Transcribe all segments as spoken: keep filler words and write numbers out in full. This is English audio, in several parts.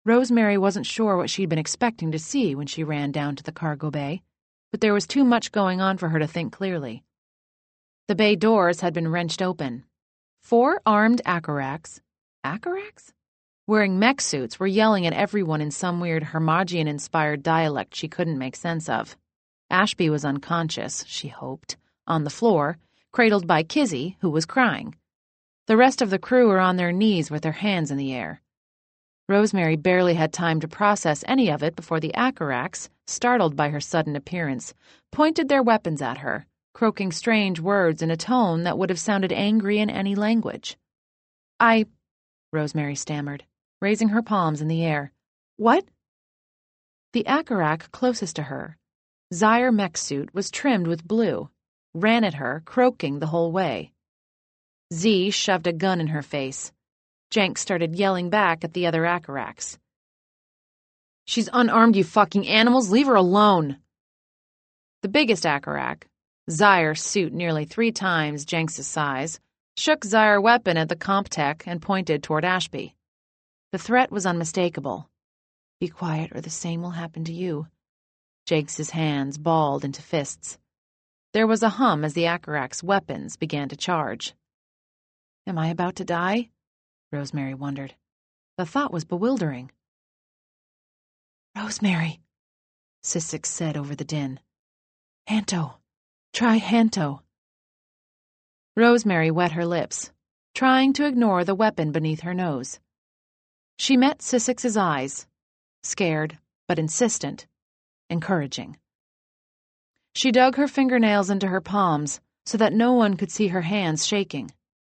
Rosemary wasn't sure what she'd been expecting to see when she ran down to the cargo bay, but there was too much going on for her to think clearly. The bay doors had been wrenched open. Four armed Acaraks, Acaraks? Wearing mech suits were yelling at everyone in some weird Harmagian-inspired dialect she couldn't make sense of. Ashby was unconscious, she hoped, on the floor, cradled by Kizzy, who was crying. The rest of the crew were on their knees with their hands in the air. Rosemary barely had time to process any of it before the Acaraks, startled by her sudden appearance, pointed their weapons at her, croaking strange words in a tone that would have sounded angry in any language. I... Rosemary stammered, raising her palms in the air. What? The Acarak closest to her, Zaire mech suit, was trimmed with blue, ran at her, croaking the whole way. Z shoved a gun in her face. Jenks started yelling back at the other Acaraks. She's unarmed, you fucking animals! Leave her alone! The biggest Acarak, Zaire suit nearly three times Jenks' size, shook Zaire weapon at the CompTech and pointed toward Ashby. The threat was unmistakable. Be quiet or the same will happen to you. Jenks' hands balled into fists. There was a hum as the Acarak's weapons began to charge. Am I about to die? Rosemary wondered. The thought was bewildering. Rosemary, Sissix said over the din. Hanto. Try Hanto. Rosemary wet her lips, trying to ignore the weapon beneath her nose. She met Sissix's eyes, scared but insistent, encouraging. She dug her fingernails into her palms so that no one could see her hands shaking.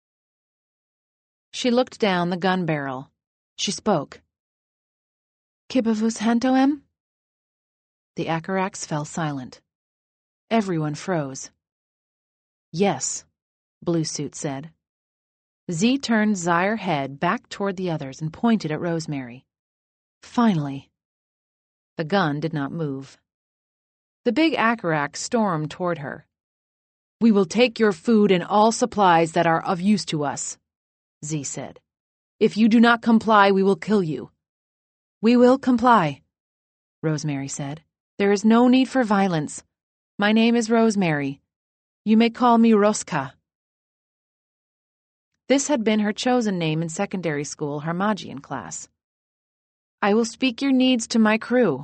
She looked down the gun barrel. She spoke. Kibavus Hantoem? The Acaraks fell silent. Everyone froze. Yes, Blue Suit said. Z turned Zaire head back toward the others and pointed at Rosemary. Finally. The gun did not move. The big Acarak stormed toward her. We will take your food and all supplies that are of use to us, Z said. If you do not comply, we will kill you. We will comply, Rosemary said. There is no need for violence. My name is Rosemary. You may call me Roska. This had been her chosen name in secondary school Harmagian class. I will speak your needs to my crew.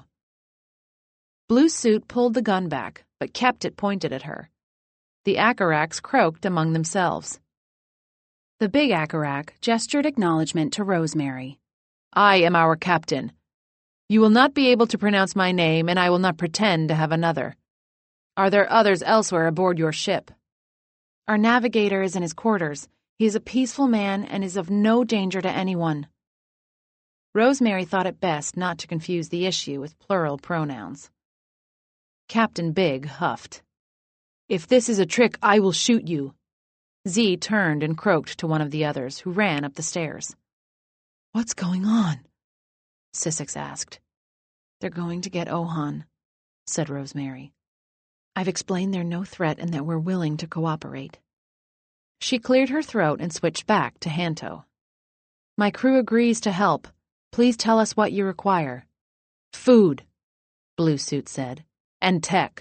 Blue Suit pulled the gun back, but kept it pointed at her. The Acaraks croaked among themselves. The big Acarak gestured acknowledgement to Rosemary. I am our captain. You will not be able to pronounce my name, and I will not pretend to have another. Are there others elsewhere aboard your ship? Our navigator is in his quarters. He is a peaceful man and is of no danger to anyone. Rosemary thought it best not to confuse the issue with plural pronouns. Captain Big huffed. If this is a trick, I will shoot you. Z turned and croaked to one of the others, who ran up the stairs. What's going on? Sissix asked. They're going to get Ohan, said Rosemary. I've explained they're no threat and that we're willing to cooperate. She cleared her throat and switched back to Hanto. My crew agrees to help. Please tell us what you require. Food, Blue Suit said, and tech.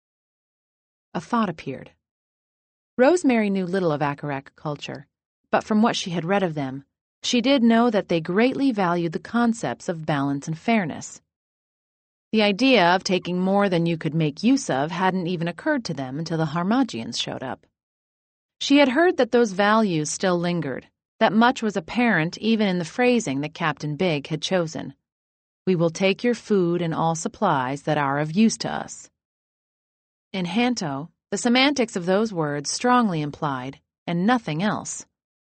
A thought appeared. Rosemary knew little of Acarak culture, but from what she had read of them, she did know that they greatly valued the concepts of balance and fairness. The idea of taking more than you could make use of hadn't even occurred to them until the Harmagians showed up. She had heard that those values still lingered, that much was apparent even in the phrasing that Captain Big had chosen. We will take your food and all supplies that are of use to us. In Hanto, the semantics of those words strongly implied, and nothing else.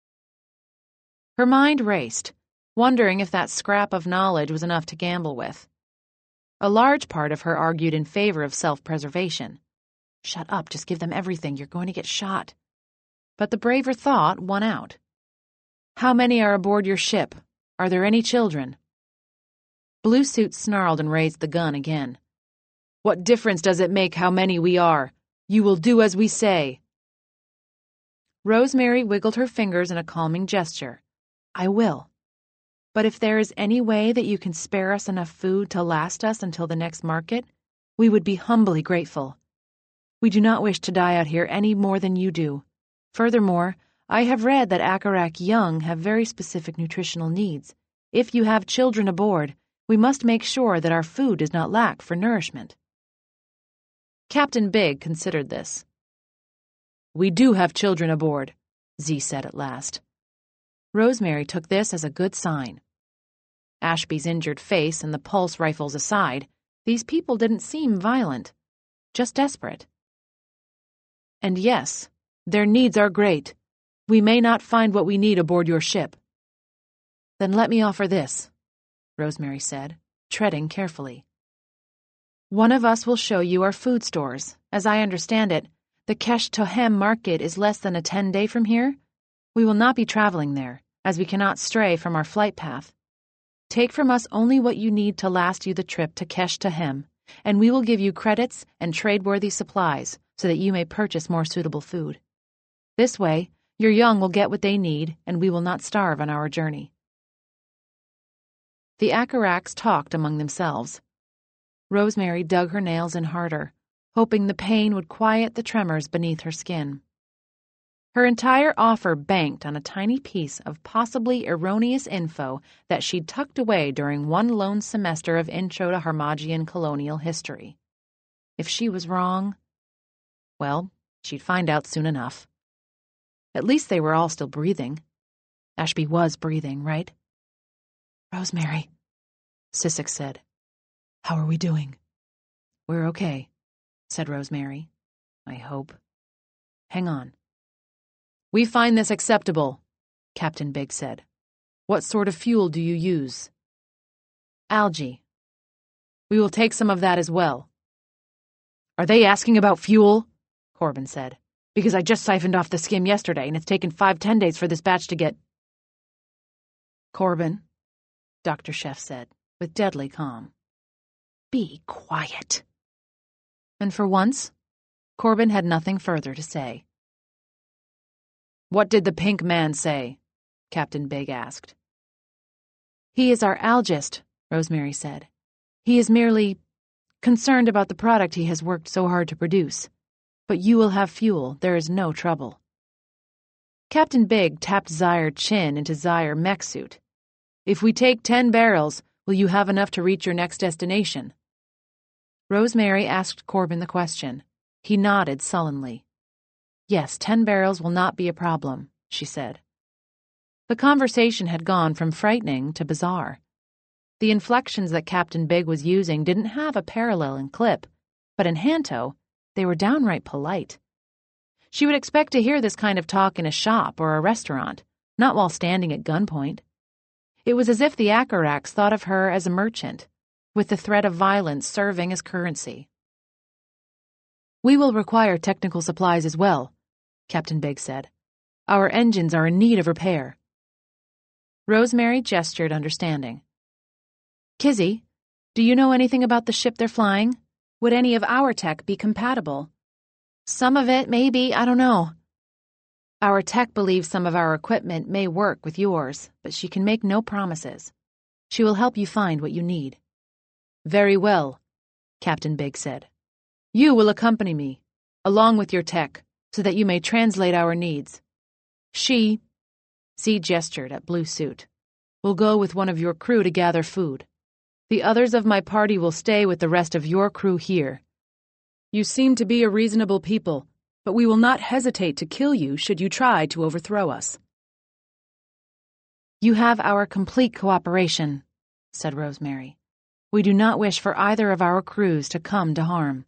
Her mind raced, wondering if that scrap of knowledge was enough to gamble with. A large part of her argued in favor of self-preservation. Shut up, just give them everything, you're going to get shot. But the braver thought won out. How many are aboard your ship? Are there any children? Blue Suit snarled and raised the gun again. What difference does it make how many we are? You will do as we say. Rosemary wiggled her fingers in a calming gesture. I will. But if there is any way that you can spare us enough food to last us until the next market, we would be humbly grateful. We do not wish to die out here any more than you do. Furthermore, I have read that Akarak young have very specific nutritional needs. If you have children aboard, we must make sure that our food does not lack for nourishment. Captain Big considered this. We do have children aboard, Z said at last. Rosemary took this as a good sign. Ashby's injured face and the pulse rifles aside, these people didn't seem violent, just desperate. And yes, their needs are great. We may not find what we need aboard your ship. Then let me offer this, Rosemary said, treading carefully. One of us will show you our food stores. As I understand it, the Kesh Tohem market is less than a ten-day from here. We will not be traveling there, as we cannot stray from our flight path. Take from us only what you need to last you the trip to Kesh Tohem, and we will give you credits and trade-worthy supplies so that you may purchase more suitable food. This way, your young will get what they need, and we will not starve on our journey. The Akaraks talked among themselves. Rosemary dug her nails in harder, hoping the pain would quiet the tremors beneath her skin. Her entire offer banked on a tiny piece of possibly erroneous info that she'd tucked away during one lone semester of Intro to Harmagian colonial history. If she was wrong, well, she'd find out soon enough. At least they were all still breathing. Ashby was breathing, right? Rosemary, Sissek said. How are we doing? We're okay, said Rosemary. I hope. Hang on. We find this acceptable, Captain Big said. What sort of fuel do you use? Algae. We will take some of that as well. Are they asking about fuel? Corbin said. Because I just siphoned off the skim yesterday, and it's taken five, ten days for this batch to get... Corbin, Doctor Sheff said, with deadly calm. Be quiet. And for once, Corbin had nothing further to say. What did the pink man say? Captain Big asked. He is our algist, Rosemary said. He is merely concerned about the product he has worked so hard to produce. But you will have fuel. There is no trouble. Captain Big tapped Zaire Chin into Zaire mech suit. If we take ten barrels, will you have enough to reach your next destination? Rosemary asked Corbin the question. He nodded sullenly. Yes, ten barrels will not be a problem, she said. The conversation had gone from frightening to bizarre. The inflections that Captain Big was using didn't have a parallel in Clip, but in Hanto, they were downright polite. She would expect to hear this kind of talk in a shop or a restaurant, not while standing at gunpoint. It was as if the Akaraks thought of her as a merchant, with the threat of violence serving as currency. We will require technical supplies as well, Captain Big said. Our engines are in need of repair. Rosemary gestured understanding. Kizzy, do you know anything about the ship they're flying? Would any of our tech be compatible? Some of it, maybe, I don't know. Our tech believes some of our equipment may work with yours, but she can make no promises. She will help you find what you need. Very well, Captain Big said. You will accompany me, along with your tech, so that you may translate our needs. She, Z gestured at Blue Suit, will go with one of your crew to gather food. The others of my party will stay with the rest of your crew here. You seem to be a reasonable people, but we will not hesitate to kill you should you try to overthrow us. You have our complete cooperation, said Rosemary. We do not wish for either of our crews to come to harm.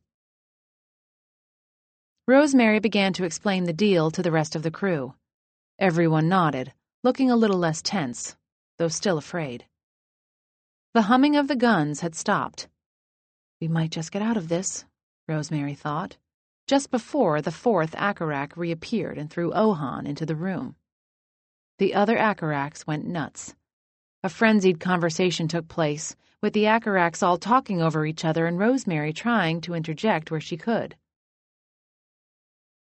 Rosemary began to explain the deal to the rest of the crew. Everyone nodded, looking a little less tense, though still afraid. The humming of the guns had stopped. We might just get out of this, Rosemary thought, just before the fourth Akarak reappeared and threw Ohan into the room. The other Akaraks went nuts. A frenzied conversation took place, with the Akaraks all talking over each other and Rosemary trying to interject where she could.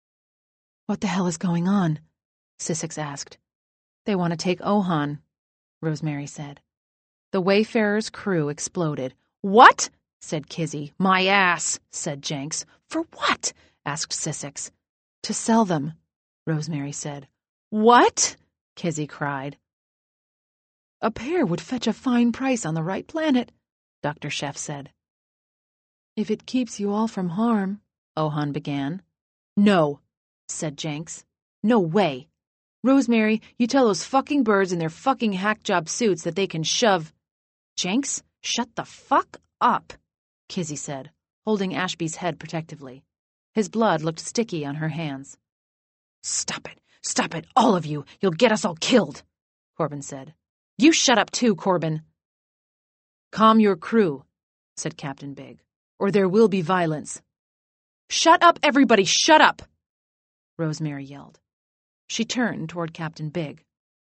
What the hell is going on? Sissek asked. They want to take Ohan. Rosemary said. The Wayfarer's crew exploded. What? Said Kizzy. My ass, said Jenks. For what? Asked Sissix. To sell them, Rosemary said. What? Kizzy cried. A pair would fetch a fine price on the right planet, Doctor Sheff said. If it keeps you all from harm, Ohan began. No, said Jenks. No way. Rosemary, you tell those fucking birds in their fucking hack job suits that they can shove. Jenks, shut the fuck up, Kizzy said, holding Ashby's head protectively. His blood looked sticky on her hands. Stop it, stop it, all of you. You'll get us all killed, Corbin said. You shut up too, Corbin. Calm your crew, said Captain Big, or there will be violence. Shut up, everybody, shut up, Rosemary yelled. She turned toward Captain Big.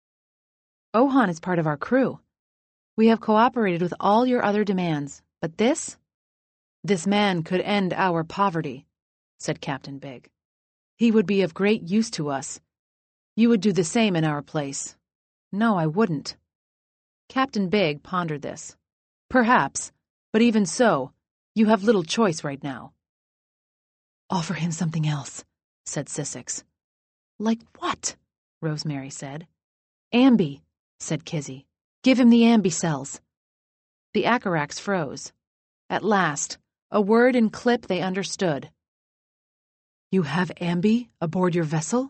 Ohan is part of our crew. We have cooperated with all your other demands, but this? This man could end our poverty, said Captain Big. He would be of great use to us. You would do the same in our place. No, I wouldn't. Captain Big pondered this. Perhaps, but even so, you have little choice right now. Offer him something else, said Sissix. Like what? Rosemary said. Ambi, said Kizzy. Give him the ambi cells. The Acarax froze. At last, a word in clip they understood. You have ambi aboard your vessel?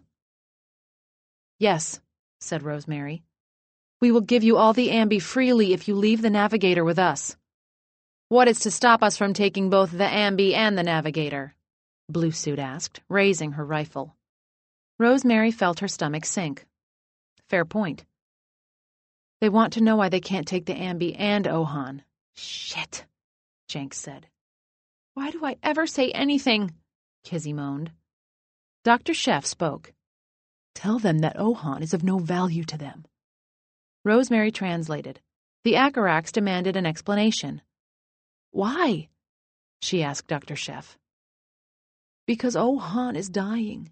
Yes, said Rosemary. We will give you all the ambi freely if you leave the navigator with us. What is to stop us from taking both the ambi and the navigator? Blue Suit asked, raising her rifle. Rosemary felt her stomach sink. Fair point. They want to know why they can't take the ambi and Ohan. Shit, Jenks said. Why do I ever say anything? Kizzy moaned. Doctor Sheff spoke. Tell them that Ohan is of no value to them. Rosemary translated. The Acarax demanded an explanation. Why? She asked Doctor Sheff. Because Ohan is dying.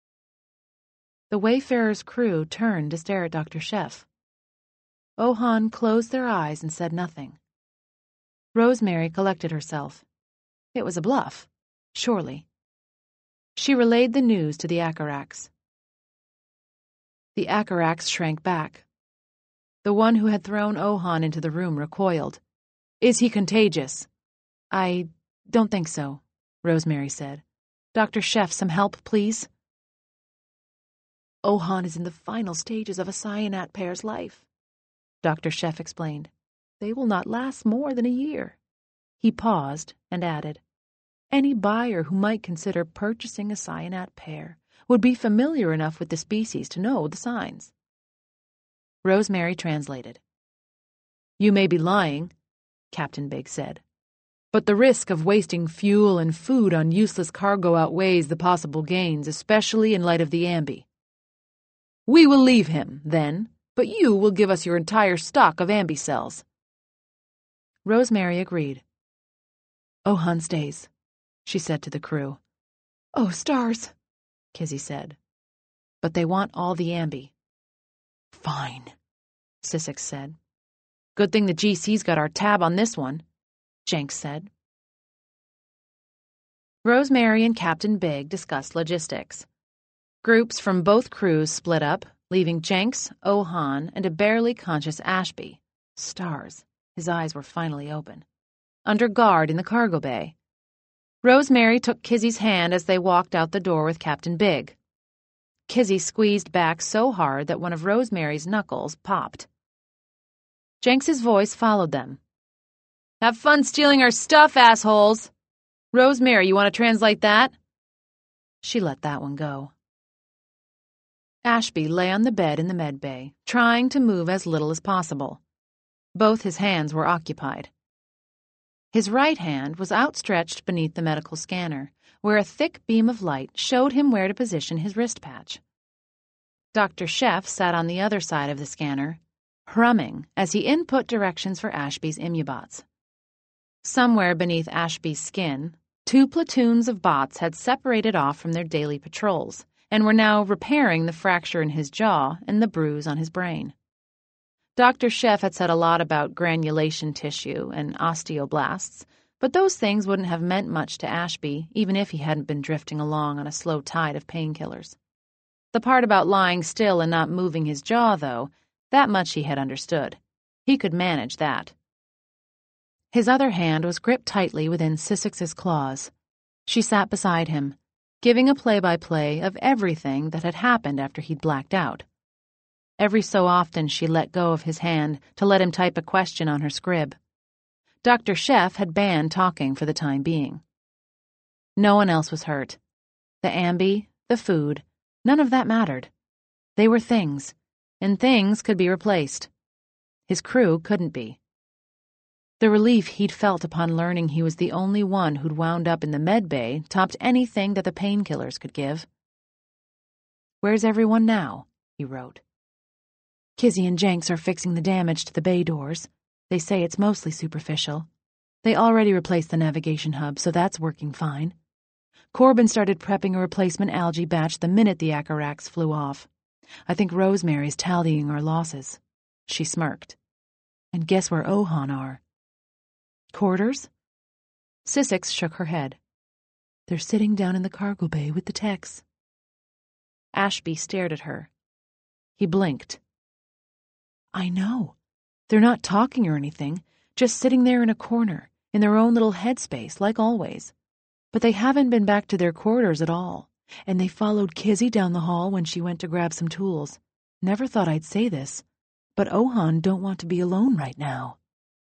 The Wayfarer's crew turned to stare at Doctor Sheff. Ohan closed their eyes and said nothing. Rosemary collected herself. It was a bluff, surely. She relayed the news to the Acarax. The Acarax shrank back. The one who had thrown Ohan into the room recoiled. Is he contagious? I don't think so, Rosemary said. Doctor Sheff, some help, please? Ohan is in the final stages of a cyanat pair's life, Doctor Sheff explained. They will not last more than a year. He paused and added, Any buyer who might consider purchasing a cyanat pair would be familiar enough with the species to know the signs. Rosemary translated. You may be lying, Captain Big said, but the risk of wasting fuel and food on useless cargo outweighs the possible gains, especially in light of the ambi. We will leave him, then, but you will give us your entire stock of ambi cells. Rosemary agreed. Ohan stays, she said to the crew. Oh, stars, Kizzy said. But they want all the ambi. Fine, Sissix said. Good thing the G C's got our tab on this one, Jenks said. Rosemary and Captain Big discussed logistics. Groups from both crews split up, leaving Jenks, Ohan, and a barely conscious Ashby, stars, his eyes were finally open, under guard in the cargo bay. Rosemary took Kizzy's hand as they walked out the door with Captain Big. Kizzy squeezed back so hard that one of Rosemary's knuckles popped. Jenks's voice followed them. Have fun stealing our stuff, assholes! Rosemary, you want to translate that? She let that one go. Ashby lay on the bed in the med bay, trying to move as little as possible. Both his hands were occupied. His right hand was outstretched beneath the medical scanner, where a thick beam of light showed him where to position his wrist patch. Doctor Sheff sat on the other side of the scanner, humming as he input directions for Ashby's immubots. Somewhere beneath Ashby's skin, two platoons of bots had separated off from their daily patrols and were now repairing the fracture in his jaw and the bruise on his brain. Doctor Sheff had said a lot about granulation tissue and osteoblasts, but those things wouldn't have meant much to Ashby, even if he hadn't been drifting along on a slow tide of painkillers. The part about lying still and not moving his jaw, though, that much he had understood. He could manage that. His other hand was gripped tightly within Sissex's claws. She sat beside him, giving a play-by-play of everything that had happened after he'd blacked out. Every so often she let go of his hand to let him type a question on her scrib. Doctor Sheff had banned talking for the time being. No one else was hurt. The ambi, the food, none of that mattered. They were things, and things could be replaced. His crew couldn't be. The relief he'd felt upon learning he was the only one who'd wound up in the med bay topped anything that the painkillers could give. "Where's everyone now?" he wrote. "Kizzy and Jenks are fixing the damage to the bay doors. They say it's mostly superficial. They already replaced the navigation hub, so that's working fine. Corbin started prepping a replacement algae batch the minute the Acarax flew off. I think Rosemary's tallying our losses." She smirked. "And guess where Ohan are?" "Quarters?" Sissex shook her head. "They're sitting down in the cargo bay with the techs." Ashby stared at her. He blinked. "I know. They're not talking or anything, just sitting there in a corner, in their own little headspace, like always. But they haven't been back to their quarters at all, and they followed Kizzy down the hall when she went to grab some tools. Never thought I'd say this, but Ohan don't want to be alone right now."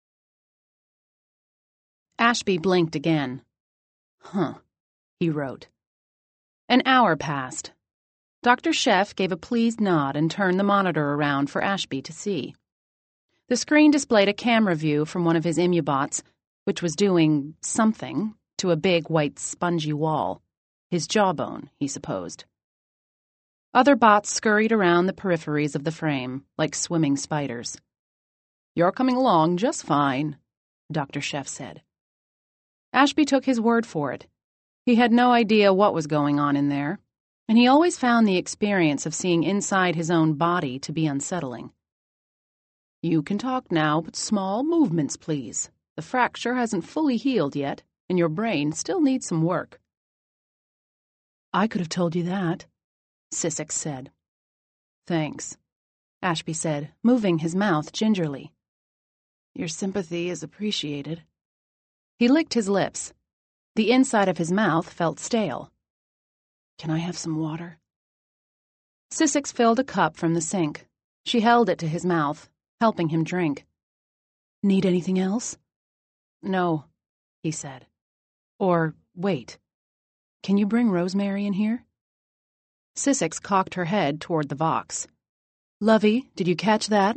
Ashby blinked again. "Huh," he wrote. An hour passed. Doctor Sheff gave a pleased nod and turned the monitor around for Ashby to see. The screen displayed a camera view from one of his immubots, which was doing something to a big white spongy wall. His jawbone, he supposed. Other bots scurried around the peripheries of the frame, like swimming spiders. "You're coming along just fine," Doctor Sheff said. Ashby took his word for it. He had no idea what was going on in there, and he always found the experience of seeing inside his own body to be unsettling. "You can talk now, but small movements, please. The fracture hasn't fully healed yet, and your brain still needs some work." "I could have told you that," Sissex said. "Thanks," Ashby said, moving his mouth gingerly. "Your sympathy is appreciated." He licked his lips. The inside of his mouth felt stale. "Can I have some water?" Sissex filled a cup from the sink. She held it to his mouth, helping him drink. "Need anything else?" "No," he said. "Or, wait. Can you bring Rosemary in here?" Sissex cocked her head toward the Vox. "Lovey, did you catch that?"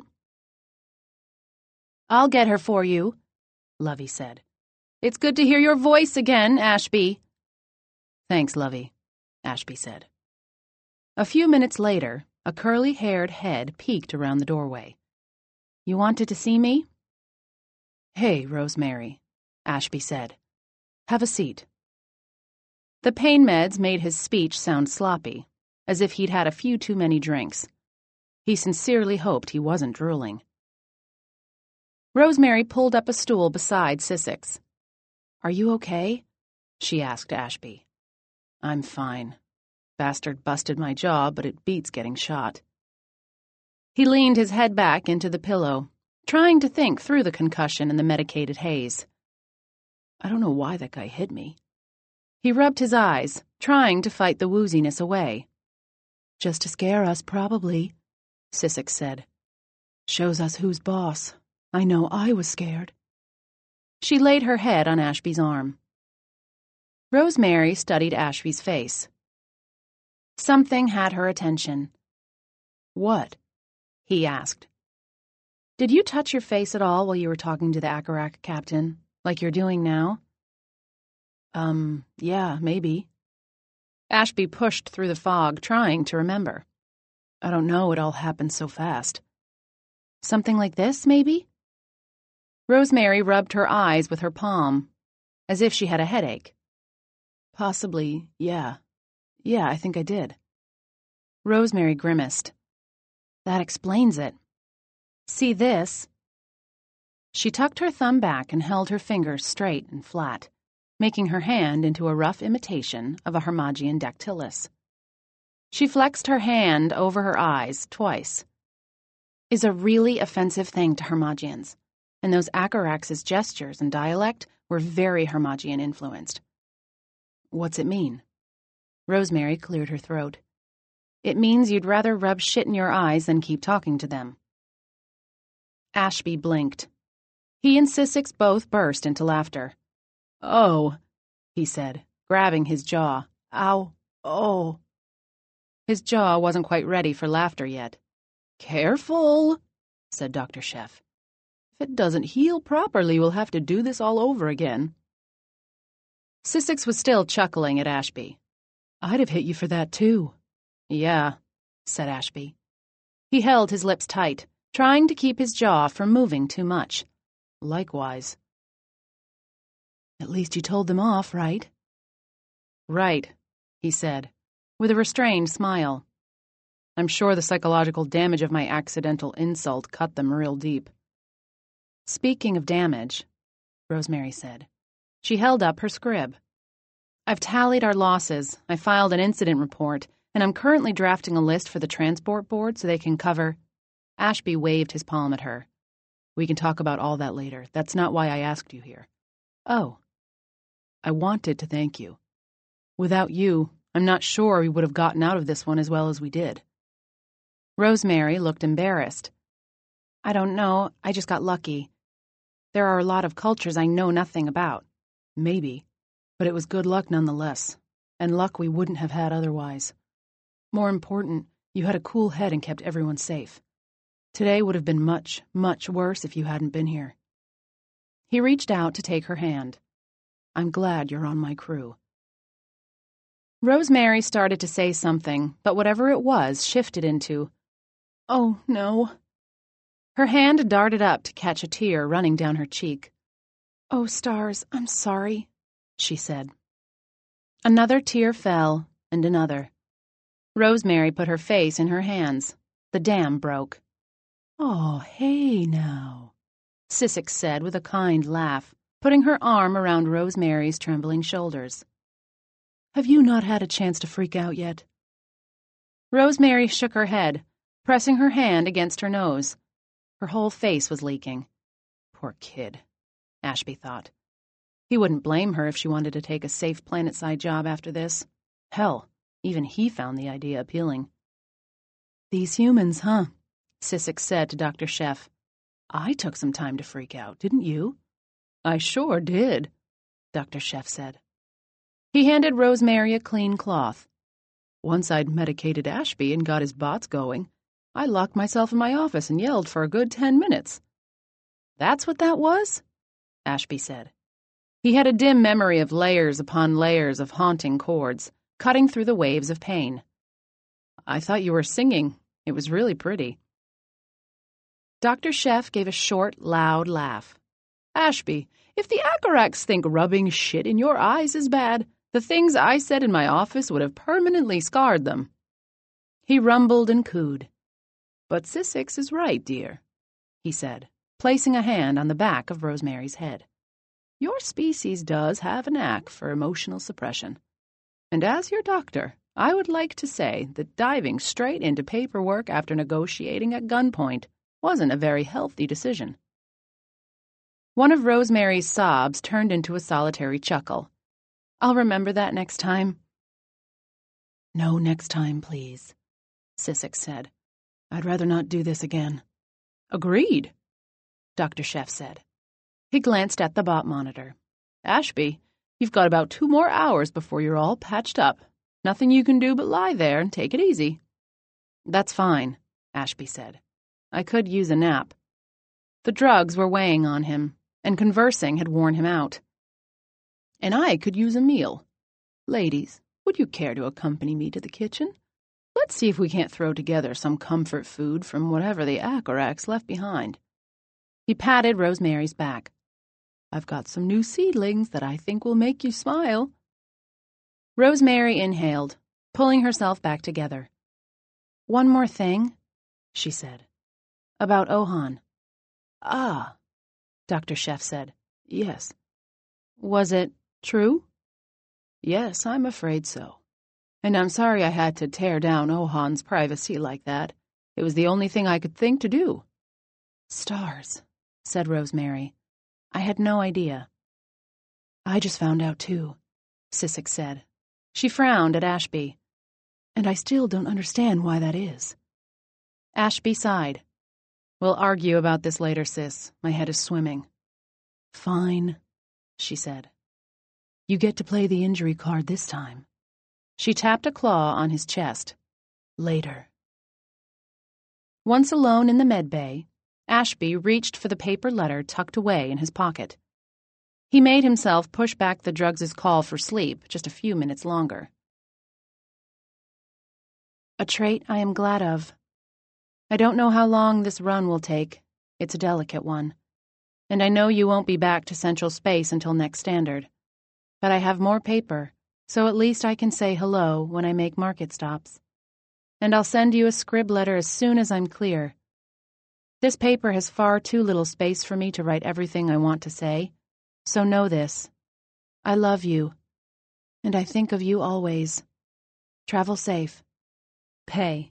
"I'll get her for you," Lovey said. "It's good to hear your voice again, Ashby." "Thanks, Lovey," Ashby said. A few minutes later, a curly-haired head peeked around the doorway. "You wanted to see me?" "Hey, Rosemary," Ashby said. "Have a seat." The pain meds made his speech sound sloppy, as if he'd had a few too many drinks. He sincerely hoped he wasn't drooling. Rosemary pulled up a stool beside Sissex. "Are you okay?" she asked Ashby. "I'm fine. Bastard busted my jaw, but it beats getting shot." He leaned his head back into the pillow, trying to think through the concussion and the medicated haze. "I don't know why that guy hit me." He rubbed his eyes, trying to fight the wooziness away. "Just to scare us, probably," Sissex said. "Shows us who's boss. I know I was scared." She laid her head on Ashby's arm. Rosemary studied Ashby's face. Something had her attention. "What?" he asked. "Did you touch your face at all while you were talking to the Acarac captain, like you're doing now?" Um, yeah, maybe." Ashby pushed through the fog, trying to remember. "I don't know, it all happened so fast." "Something like this, maybe?" Rosemary rubbed her eyes with her palm, as if she had a headache. "Possibly, yeah. Yeah, I think I did." Rosemary grimaced. "That explains it." See this? She tucked her thumb back and held her fingers straight and flat, making her hand into a rough imitation of a Harmagian dactylus. She flexed her hand over her eyes twice. Is a really offensive thing to Harmagians, and those Acarax's gestures and dialect were very Harmagian influenced. What's it mean? Rosemary cleared her throat. It means you'd rather rub shit in your eyes than keep talking to them. Ashby blinked. He and Sissix both burst into laughter. Oh, he said, grabbing his jaw. Ow, oh. His jaw wasn't quite ready for laughter yet. Careful, said Doctor Sheff. If it doesn't heal properly, we'll have to do this all over again. Sissix was still chuckling at Ashby. I'd have hit you for that, too. Yeah, said Ashby. He held his lips tight, trying to keep his jaw from moving too much. Likewise. At least you told them off, right? Right, he said, with a restrained smile. I'm sure the psychological damage of my accidental insult cut them real deep. Speaking of damage, Rosemary said. She held up her scrib. I've tallied our losses, I filed an incident report, and I'm currently drafting a list for the transport board so they can cover... Ashby waved his palm at her. We can talk about all that later. That's not why I asked you here. Oh. I wanted to thank you. Without you, I'm not sure we would have gotten out of this one as well as we did. Rosemary looked embarrassed. I don't know, I just got lucky. There are a lot of cultures I know nothing about. Maybe. But it was good luck nonetheless, and luck we wouldn't have had otherwise. More important, you had a cool head and kept everyone safe. Today would have been much, much worse if you hadn't been here. He reached out to take her hand. I'm glad you're on my crew. Rosemary started to say something, but whatever it was shifted into, oh, no. Her hand darted up to catch a tear running down her cheek. Oh, stars, I'm sorry, she said. Another tear fell, and another. Rosemary put her face in her hands. The dam broke. Oh, hey now, Sissix said with a kind laugh, putting her arm around Rosemary's trembling shoulders. Have you not had a chance to freak out yet? Rosemary shook her head, pressing her hand against her nose. Her whole face was leaking. Poor kid, Ashby thought. He wouldn't blame her if she wanted to take a safe planet-side job after this. Hell, even he found the idea appealing. These humans, huh? Sissix said to Doctor Sheff. I took some time to freak out, didn't you? I sure did, Doctor Sheff said. He handed Rosemary a clean cloth. Once I'd medicated Ashby and got his bots going, I locked myself in my office and yelled for a good ten minutes. That's what that was? Ashby said. He had a dim memory of layers upon layers of haunting chords, cutting through the waves of pain. I thought you were singing. It was really pretty. Doctor Sheff gave a short, loud laugh. Ashby, if the Acarax think rubbing shit in your eyes is bad, the things I said in my office would have permanently scarred them. He rumbled and cooed. But Sissix is right, dear, he said, placing a hand on the back of Rosemary's head. Your species does have a knack for emotional suppression. And as your doctor, I would like to say that diving straight into paperwork after negotiating at gunpoint wasn't a very healthy decision. One of Rosemary's sobs turned into a solitary chuckle. I'll remember that next time. No next time, please, Sissix said. I'd rather not do this again. Agreed, Doctor Sheff said. He glanced at the bot monitor. Ashby, you've got about two more hours before you're all patched up. Nothing you can do but lie there and take it easy. That's fine, Ashby said. I could use a nap. The drugs were weighing on him, and conversing had worn him out. And I could use a meal. Ladies, would you care to accompany me to the kitchen? Let's see if we can't throw together some comfort food from whatever the Acarax left behind. He patted Rosemary's back. I've got some new seedlings that I think will make you smile. Rosemary inhaled, pulling herself back together. One more thing, she said. About Ohan. Ah, Doctor Sheff said. Yes. Was it true? Yes, I'm afraid so. And I'm sorry I had to tear down Ohan's privacy like that. It was the only thing I could think to do. Stars, said Rosemary. I had no idea. I just found out, too, Sissek said. She frowned at Ashby. And I still don't understand why that is. Ashby sighed. We'll argue about this later, sis. My head is swimming. Fine, she said. You get to play the injury card this time. She tapped a claw on his chest. Later. Once alone in the med bay, Ashby reached for the paper letter tucked away in his pocket. He made himself push back the drugs' call for sleep just a few minutes longer. A trait I am glad of. I don't know how long this run will take. It's a delicate one. And I know you won't be back to Central Space until next standard. But I have more paper, so at least I can say hello when I make market stops. And I'll send you a scrib letter as soon as I'm clear. This paper has far too little space for me to write everything I want to say, so know this. I love you, and I think of you always. Travel safe. Pay.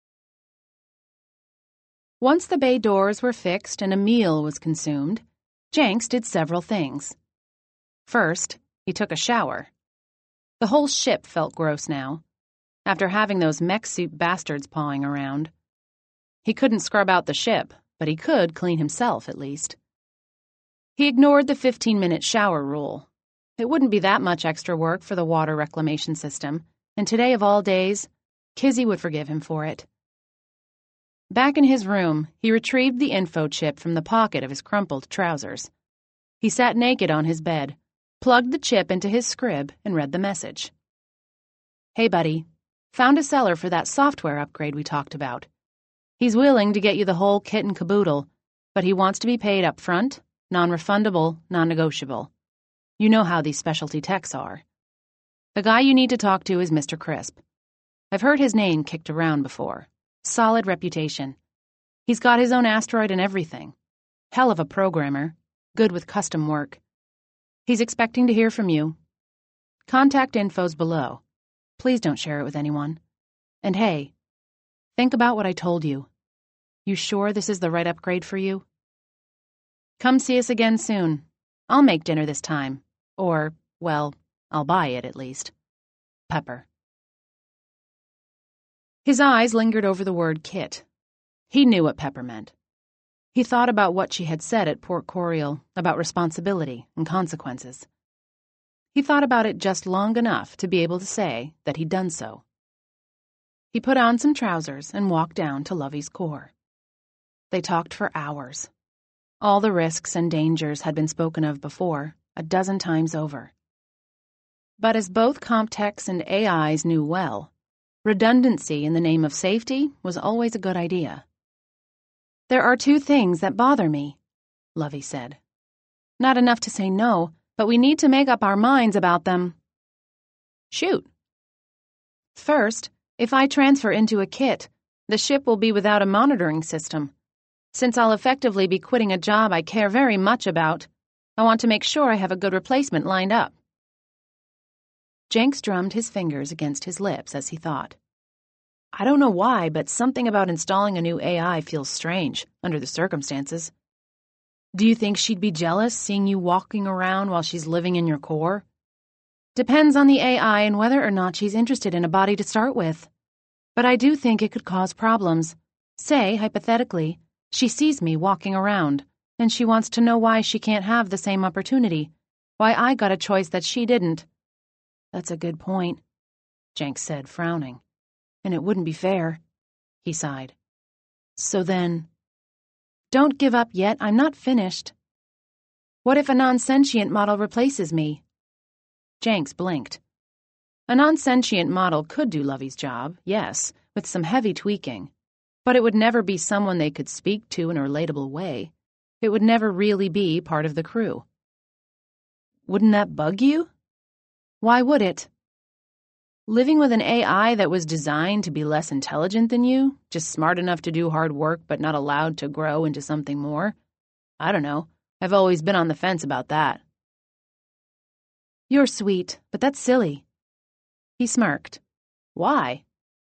Once the bay doors were fixed and a meal was consumed, Jenks did several things. First, he took a shower. The whole ship felt gross now, after having those mech suit bastards pawing around. He couldn't scrub out the ship, but he could clean himself at least. He ignored the fifteen-minute shower rule. It wouldn't be that much extra work for the water reclamation system, and today of all days, Kizzy would forgive him for it. Back in his room, he retrieved the info chip from the pocket of his crumpled trousers. He sat naked on his bed, plugged the chip into his scrib, and read the message. Hey, buddy. Found a seller for that software upgrade we talked about. He's willing to get you the whole kit and caboodle, but he wants to be paid up front, non-refundable, non-negotiable. You know how these specialty techs are. The guy you need to talk to is Mister Crisp. I've heard his name kicked around before. Solid reputation. He's got his own asteroid and everything. Hell of a programmer. Good with custom work. He's expecting to hear from you. Contact info's below. Please don't share it with anyone. And hey, think about what I told you. You sure this is the right upgrade for you? Come see us again soon. I'll make dinner this time. Or, well, I'll buy it at least. Pepper. His eyes lingered over the word kit. He knew what Pepper meant. He thought about what she had said at Port Coriol about responsibility and consequences. He thought about it just long enough to be able to say that he'd done so. He put on some trousers and walked down to Lovey's core. They talked for hours. All the risks and dangers had been spoken of before, a dozen times over. But as both Comtechs and A Is knew well, redundancy in the name of safety was always a good idea. There are two things that bother me, Lovey said. Not enough to say no, but we need to make up our minds about them. Shoot. First, if I transfer into a kit, the ship will be without a monitoring system. Since I'll effectively be quitting a job I care very much about, I want to make sure I have a good replacement lined up. Jenks drummed his fingers against his lips as he thought. I don't know why, but something about installing a new A I feels strange, under the circumstances. Do you think she'd be jealous seeing you walking around while she's living in your core? Depends on the A I and whether or not she's interested in a body to start with. But I do think it could cause problems. Say, hypothetically, she sees me walking around, and she wants to know why she can't have the same opportunity, why I got a choice that she didn't. That's a good point, Jenks said, frowning. And it wouldn't be fair, he sighed. So then, don't give up yet, I'm not finished. What if a non-sentient model replaces me? Jenks blinked. A non-sentient model could do Lovey's job, yes, with some heavy tweaking. But it would never be someone they could speak to in a relatable way. It would never really be part of the crew. Wouldn't that bug you? Why would it? Living with an A I that was designed to be less intelligent than you, just smart enough to do hard work but not allowed to grow into something more? I don't know. I've always been on the fence about that. You're sweet, but that's silly. He smirked. Why?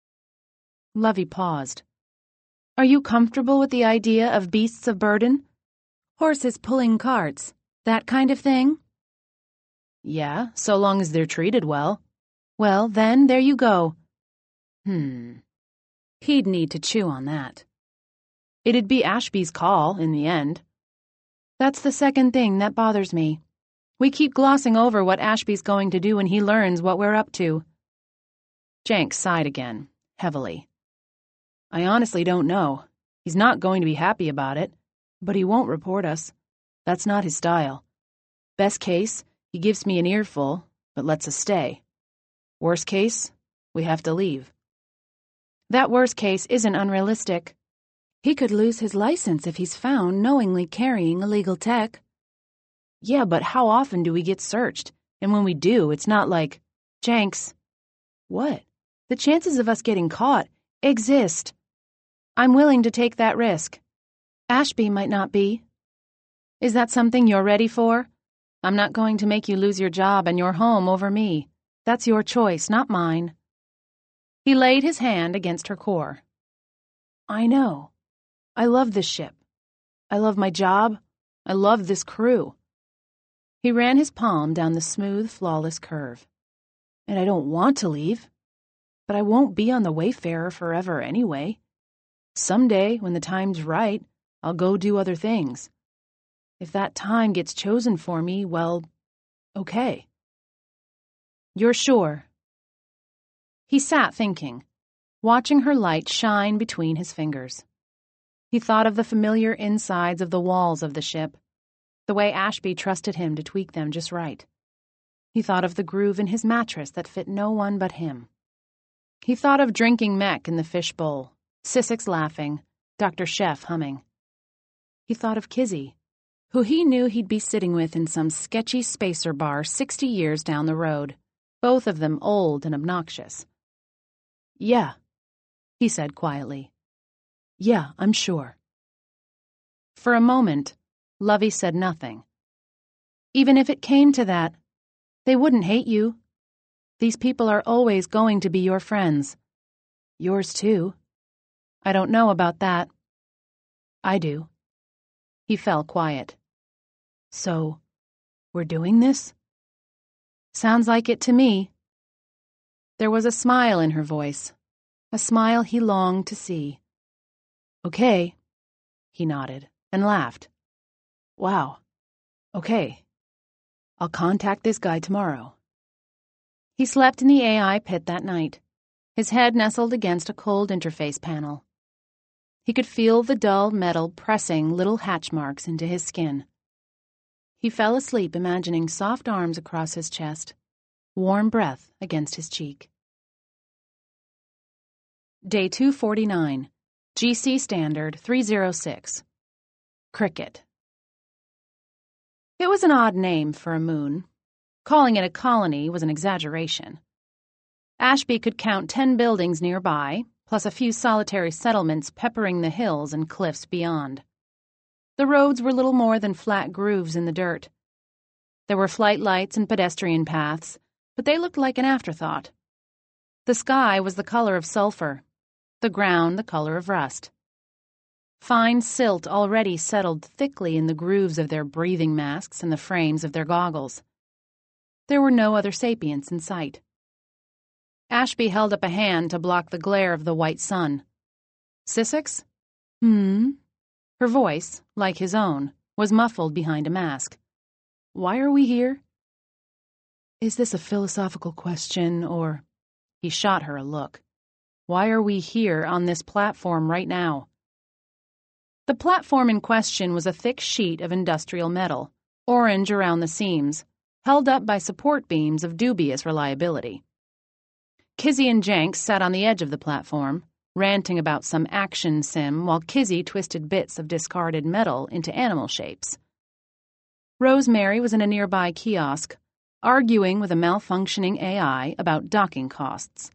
Lovey paused. Are you comfortable with the idea of beasts of burden? Horses pulling carts, that kind of thing? Yeah, so long as they're treated well. Well, then, there you go. Hmm. He'd need to chew on that. It'd be Ashby's call, in the end. That's the second thing that bothers me. We keep glossing over what Ashby's going to do when he learns what we're up to. Jenks sighed again, heavily. I honestly don't know. He's not going to be happy about it, but he won't report us. That's not his style. Best case, he gives me an earful, but lets us stay. Worst case, we have to leave. That worst case isn't unrealistic. He could lose his license if he's found knowingly carrying illegal tech. Yeah, but how often do we get searched? And when we do, it's not like, Jenks. What? The chances of us getting caught exist. I'm willing to take that risk. Ashby might not be. Is that something you're ready for? I'm not going to make you lose your job and your home over me. That's your choice, not mine. He laid his hand against her core. I know. I love this ship. I love my job. I love this crew. He ran his palm down the smooth, flawless curve. And I don't want to leave. But I won't be on the Wayfarer forever anyway. Someday, when the time's right, I'll go do other things. If that time gets chosen for me, well, okay. You're sure? He sat thinking, watching her light shine between his fingers. He thought of the familiar insides of the walls of the ship, the way Ashby trusted him to tweak them just right. He thought of the groove in his mattress that fit no one but him. He thought of drinking mech in the fishbowl, Sissix laughing, Doctor Chef humming. He thought of Kizzy, who he knew he'd be sitting with in some sketchy spacer bar sixty years down the road, both of them old and obnoxious. Yeah, he said quietly. Yeah, I'm sure. For a moment, Lovey said nothing. Even if it came to that, they wouldn't hate you. These people are always going to be your friends. Yours too. I don't know about that. I do. He fell quiet. So, we're doing this? Sounds like it to me. There was a smile in her voice, a smile he longed to see. Okay, he nodded and laughed. Wow. Okay. I'll contact this guy tomorrow. He slept in the A I pit that night, his head nestled against a cold interface panel. He could feel the dull metal pressing little hatch marks into his skin. He fell asleep imagining soft arms across his chest, warm breath against his cheek. Day two forty-nine, G C Standard three oh six. Cricket. It was an odd name for a moon. Calling it a colony was an exaggeration. Ashby could count ten buildings nearby, plus a few solitary settlements peppering the hills and cliffs beyond. The roads were little more than flat grooves in the dirt. There were flight lights and pedestrian paths, but they looked like an afterthought. The sky was the color of sulfur, the ground the color of rust. Fine silt already settled thickly in the grooves of their breathing masks and the frames of their goggles. There were no other sapients in sight. Ashby held up a hand to block the glare of the white sun. Sissix? Hmm? Her voice, like his own, was muffled behind a mask. Why are we here? Is this a philosophical question, or... He shot her a look. Why are we here on this platform right now? The platform in question was a thick sheet of industrial metal, orange around the seams, held up by support beams of dubious reliability. Kizzy and Jenks sat on the edge of the platform, ranting about some action sim while Kizzy twisted bits of discarded metal into animal shapes. Rosemary was in a nearby kiosk, arguing with a malfunctioning A I about docking costs.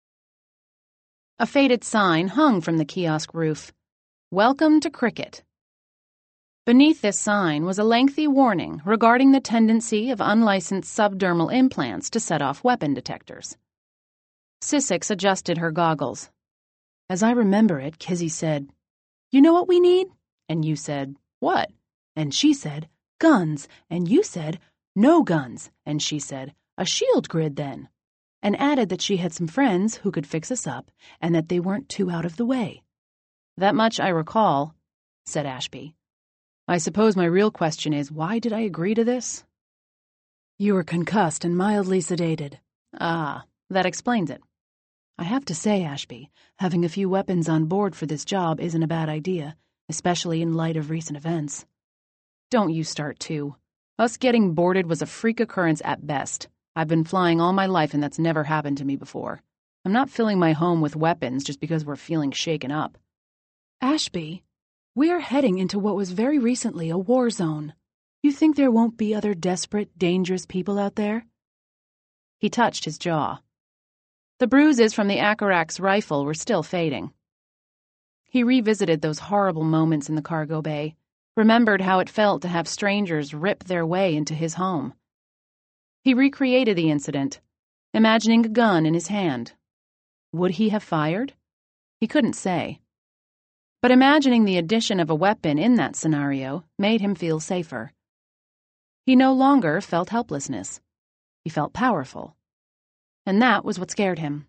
A faded sign hung from the kiosk roof. Welcome to Cricket. Beneath this sign was a lengthy warning regarding the tendency of unlicensed subdermal implants to set off weapon detectors. Sissix adjusted her goggles. As I remember it, Kizzy said, "You know what we need?" And you said, "What?" And she said, "Guns." And you said, "No guns." And she said, "A shield grid then." And added that she had some friends who could fix us up and that they weren't too out of the way. That much I recall, said Ashby. I suppose my real question is, why did I agree to this? You were concussed and mildly sedated. Ah, that explains it. I have to say, Ashby, having a few weapons on board for this job isn't a bad idea, especially in light of recent events. Don't you start, too. Us getting boarded was a freak occurrence at best. I've been flying all my life and that's never happened to me before. I'm not filling my home with weapons just because we're feeling shaken up. Ashby, we are heading into what was very recently a war zone. You think there won't be other desperate, dangerous people out there? He touched his jaw. The bruises from the Akarak's rifle were still fading. He revisited those horrible moments in the cargo bay, remembered how it felt to have strangers rip their way into his home. He recreated the incident, imagining a gun in his hand. Would he have fired? He couldn't say. But imagining the addition of a weapon in that scenario made him feel safer. He no longer felt helplessness. He felt powerful. And that was what scared him.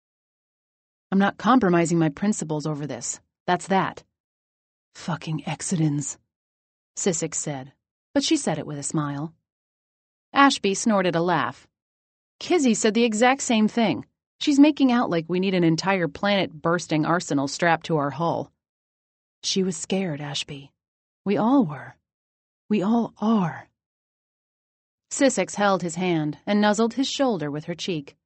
I'm not compromising my principles over this. That's that. Fucking Exodans, Sissix said, but she said it with a smile. Ashby snorted a laugh. Kizzy said the exact same thing. She's making out like we need an entire planet-bursting arsenal strapped to our hull. She was scared, Ashby. We all were. We all are. Sissix held his hand and nuzzled his shoulder with her cheek.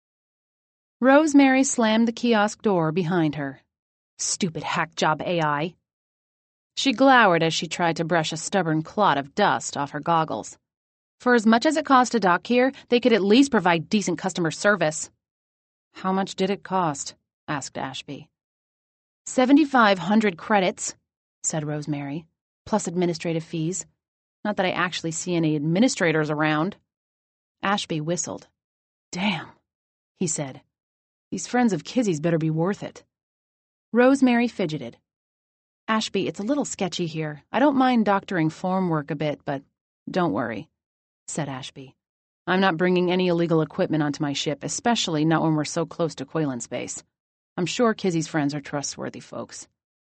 Rosemary slammed the kiosk door behind her. Stupid hack job A I. She glowered as she tried to brush a stubborn clot of dust off her goggles. For as much as it cost to dock here, they could at least provide decent customer service. How much did it cost? Asked Ashby. Seventy-five hundred credits, said Rosemary, plus administrative fees. Not that I actually see any administrators around. Ashby whistled. Damn, he said. These friends of Kizzy's better be worth it. Rosemary fidgeted. Ashby, it's a little sketchy here. I don't mind doctoring form work a bit, but don't worry, said Ashby. I'm not bringing any illegal equipment onto my ship, especially not when we're so close to Quaylen space. I'm sure Kizzy's friends are trustworthy folks.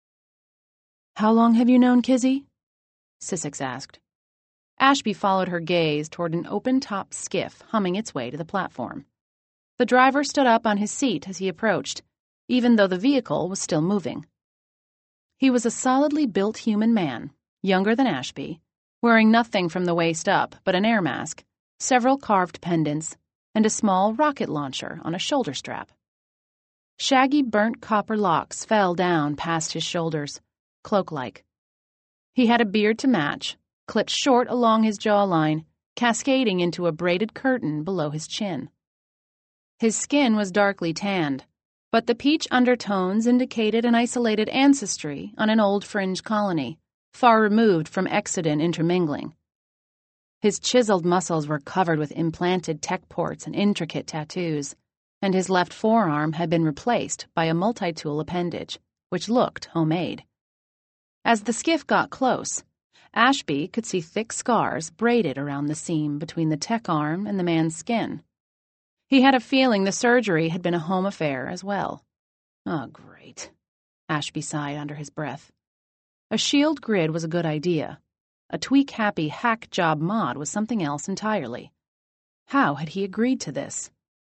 How long have you known Kizzy? Sissix asked. Ashby followed her gaze toward an open-top skiff humming its way to the platform. The driver stood up on his seat as he approached, even though the vehicle was still moving. He was a solidly built human man, younger than Ashby, wearing nothing from the waist up but an air mask, several carved pendants, and a small rocket launcher on a shoulder strap. Shaggy burnt copper locks fell down past his shoulders, cloak-like. He had a beard to match, clipped short along his jawline, cascading into a braided curtain below his chin. His skin was darkly tanned, but the peach undertones indicated an isolated ancestry on an old fringe colony, far removed from Exodan intermingling. His chiseled muscles were covered with implanted tech ports and intricate tattoos, and his left forearm had been replaced by a multi-tool appendage, which looked homemade. As the skiff got close, Ashby could see thick scars braided around the seam between the tech arm and the man's skin. He had a feeling the surgery had been a home affair as well. Oh, great, Ashby sighed under his breath. A shield grid was a good idea. A tweak-happy hack job mod was something else entirely. How had he agreed to this?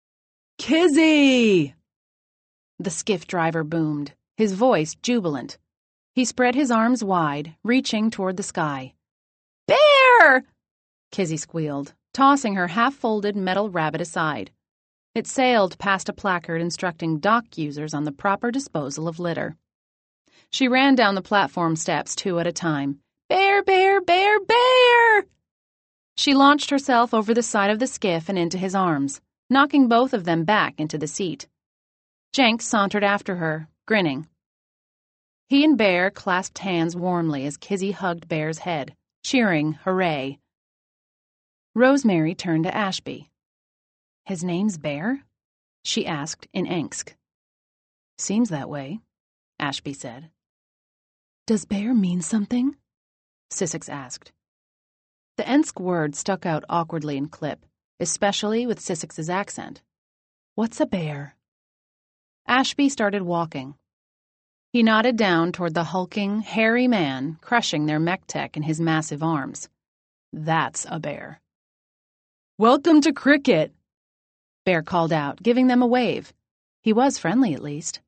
Kizzy! The skiff driver boomed, his voice jubilant. He spread his arms wide, reaching toward the sky. Bear! Kizzy squealed, tossing her half-folded metal rabbit aside. It sailed past a placard instructing dock users on the proper disposal of litter. She ran down the platform steps two at a time. Bear, bear, bear, bear! She launched herself over the side of the skiff and into his arms, knocking both of them back into the seat. Jenks sauntered after her, grinning. He and Bear clasped hands warmly as Kizzy hugged Bear's head, cheering hooray. Rosemary turned to Ashby. "His name's Bear?" she asked in angst. "Seems that way," Ashby said. "Does Bear mean something?" Sissix asked. The Ensk word stuck out awkwardly in Clip, especially with Sissix's accent. "What's a bear?" Ashby started walking. He nodded down toward the hulking, hairy man crushing their mech tech in his massive arms. "That's a bear." "Welcome to Cricket," Bear called out, giving them a wave. He was friendly, at least.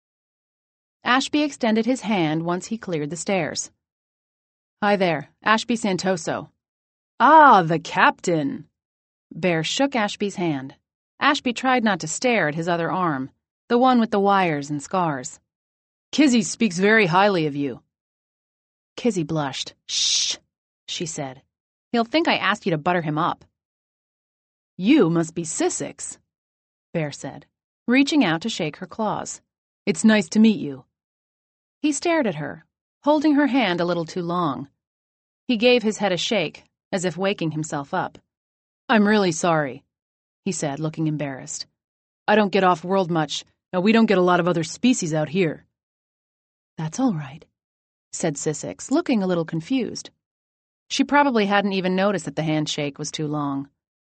Ashby extended his hand once he cleared the stairs. "Hi there, Ashby Santoso." "Ah, the captain!" Bear shook Ashby's hand. Ashby tried not to stare at his other arm, the one with the wires and scars. "Kizzy speaks very highly of you." Kizzy blushed. "Shh," she said. "He'll think I asked you to butter him up." "You must be Sissix," Bear said, reaching out to shake her claws. "It's nice to meet you." He stared at her, holding her hand a little too long. He gave his head a shake, as if waking himself up. "I'm really sorry," he said, looking embarrassed. "I don't get off-world much, and we don't get a lot of other species out here." "That's all right," said Sissix, looking a little confused. She probably hadn't even noticed that the handshake was too long.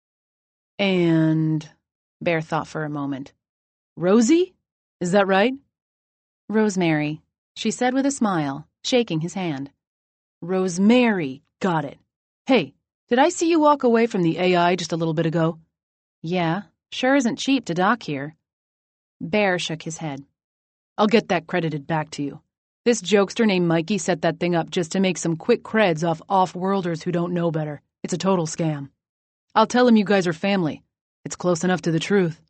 "And," Bear thought for a moment, "Rosie? Is that right?" "Rosemary," she said with a smile, shaking his hand. "Rosemary, got it. Hey, did I see you walk away from the A I just a little bit ago?" "Yeah, sure isn't cheap to dock here." Bear shook his head. "I'll get that credited back to you. This jokester named Mikey set that thing up just to make some quick creds off off-worlders who don't know better. It's a total scam. I'll tell him you guys are family. It's close enough to the truth."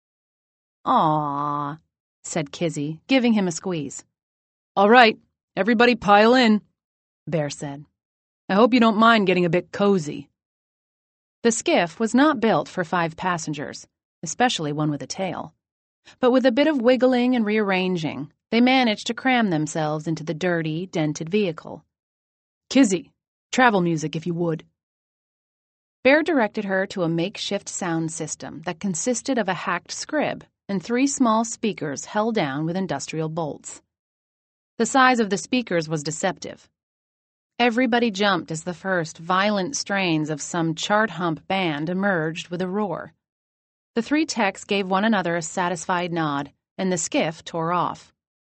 "Aww," said Kizzy, giving him a squeeze. "All right, everybody pile in," Bear said. "I hope you don't mind getting a bit cozy." The skiff was not built for five passengers, especially one with a tail. But with a bit of wiggling and rearranging, they managed to cram themselves into the dirty, dented vehicle. "Kizzy, travel music if you would." Bear directed her to a makeshift sound system that consisted of a hacked scrib and three small speakers held down with industrial bolts. The size of the speakers was deceptive. Everybody jumped as the first violent strains of some chart-hump band emerged with a roar. The three techs gave one another a satisfied nod, and the skiff tore off.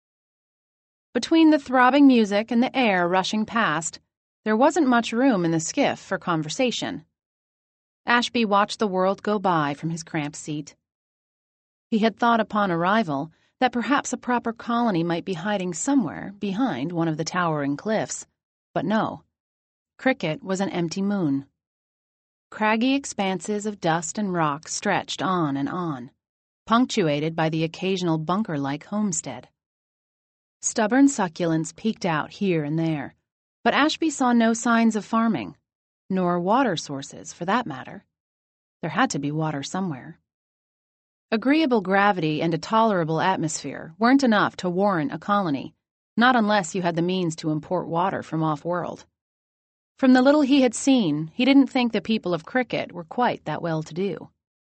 Between the throbbing music and the air rushing past, there wasn't much room in the skiff for conversation. Ashby watched the world go by from his cramped seat. He had thought upon arrival that perhaps a proper colony might be hiding somewhere behind one of the towering cliffs. But no, Cricket was an empty moon. Craggy expanses of dust and rock stretched on and on, punctuated by the occasional bunker-like homestead. Stubborn succulents peeked out here and there, but Ashby saw no signs of farming, nor water sources, for that matter. There had to be water somewhere. Agreeable gravity and a tolerable atmosphere weren't enough to warrant a colony, not unless you had the means to import water from off-world. From the little he had seen, he didn't think the people of Cricket were quite that well-to-do.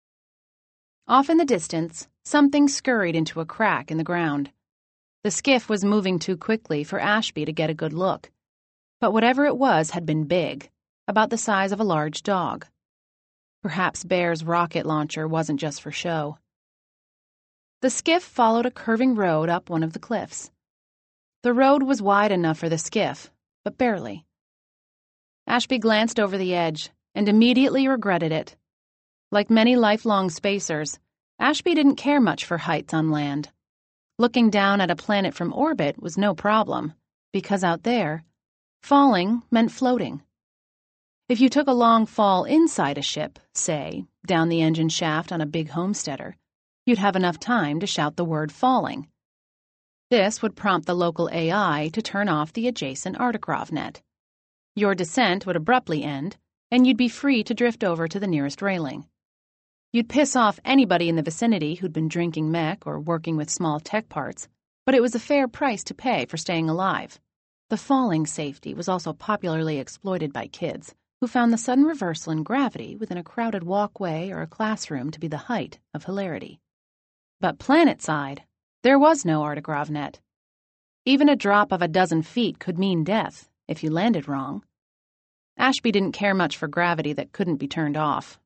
Off in the distance, something scurried into a crack in the ground. The skiff was moving too quickly for Ashby to get a good look, but whatever it was had been big, about the size of a large dog. Perhaps Bear's rocket launcher wasn't just for show. The skiff followed a curving road up one of the cliffs. The road was wide enough for the skiff, but barely. Ashby glanced over the edge and immediately regretted it. Like many lifelong spacers, Ashby didn't care much for heights on land. Looking down at a planet from orbit was no problem, because out there, falling meant floating. If you took a long fall inside a ship, say, down the engine shaft on a big homesteader, you'd have enough time to shout the word falling. This would prompt the local A I to turn off the adjacent Artikrov net. Your descent would abruptly end, and you'd be free to drift over to the nearest railing. You'd piss off anybody in the vicinity who'd been drinking mech or working with small tech parts, but it was a fair price to pay for staying alive. The falling safety was also popularly exploited by kids, who found the sudden reversal in gravity within a crowded walkway or a classroom to be the height of hilarity. But planetside, there was no Artigrovnet. Even a drop of a dozen feet could mean death if you landed wrong. Ashby didn't care much for gravity that couldn't be turned off.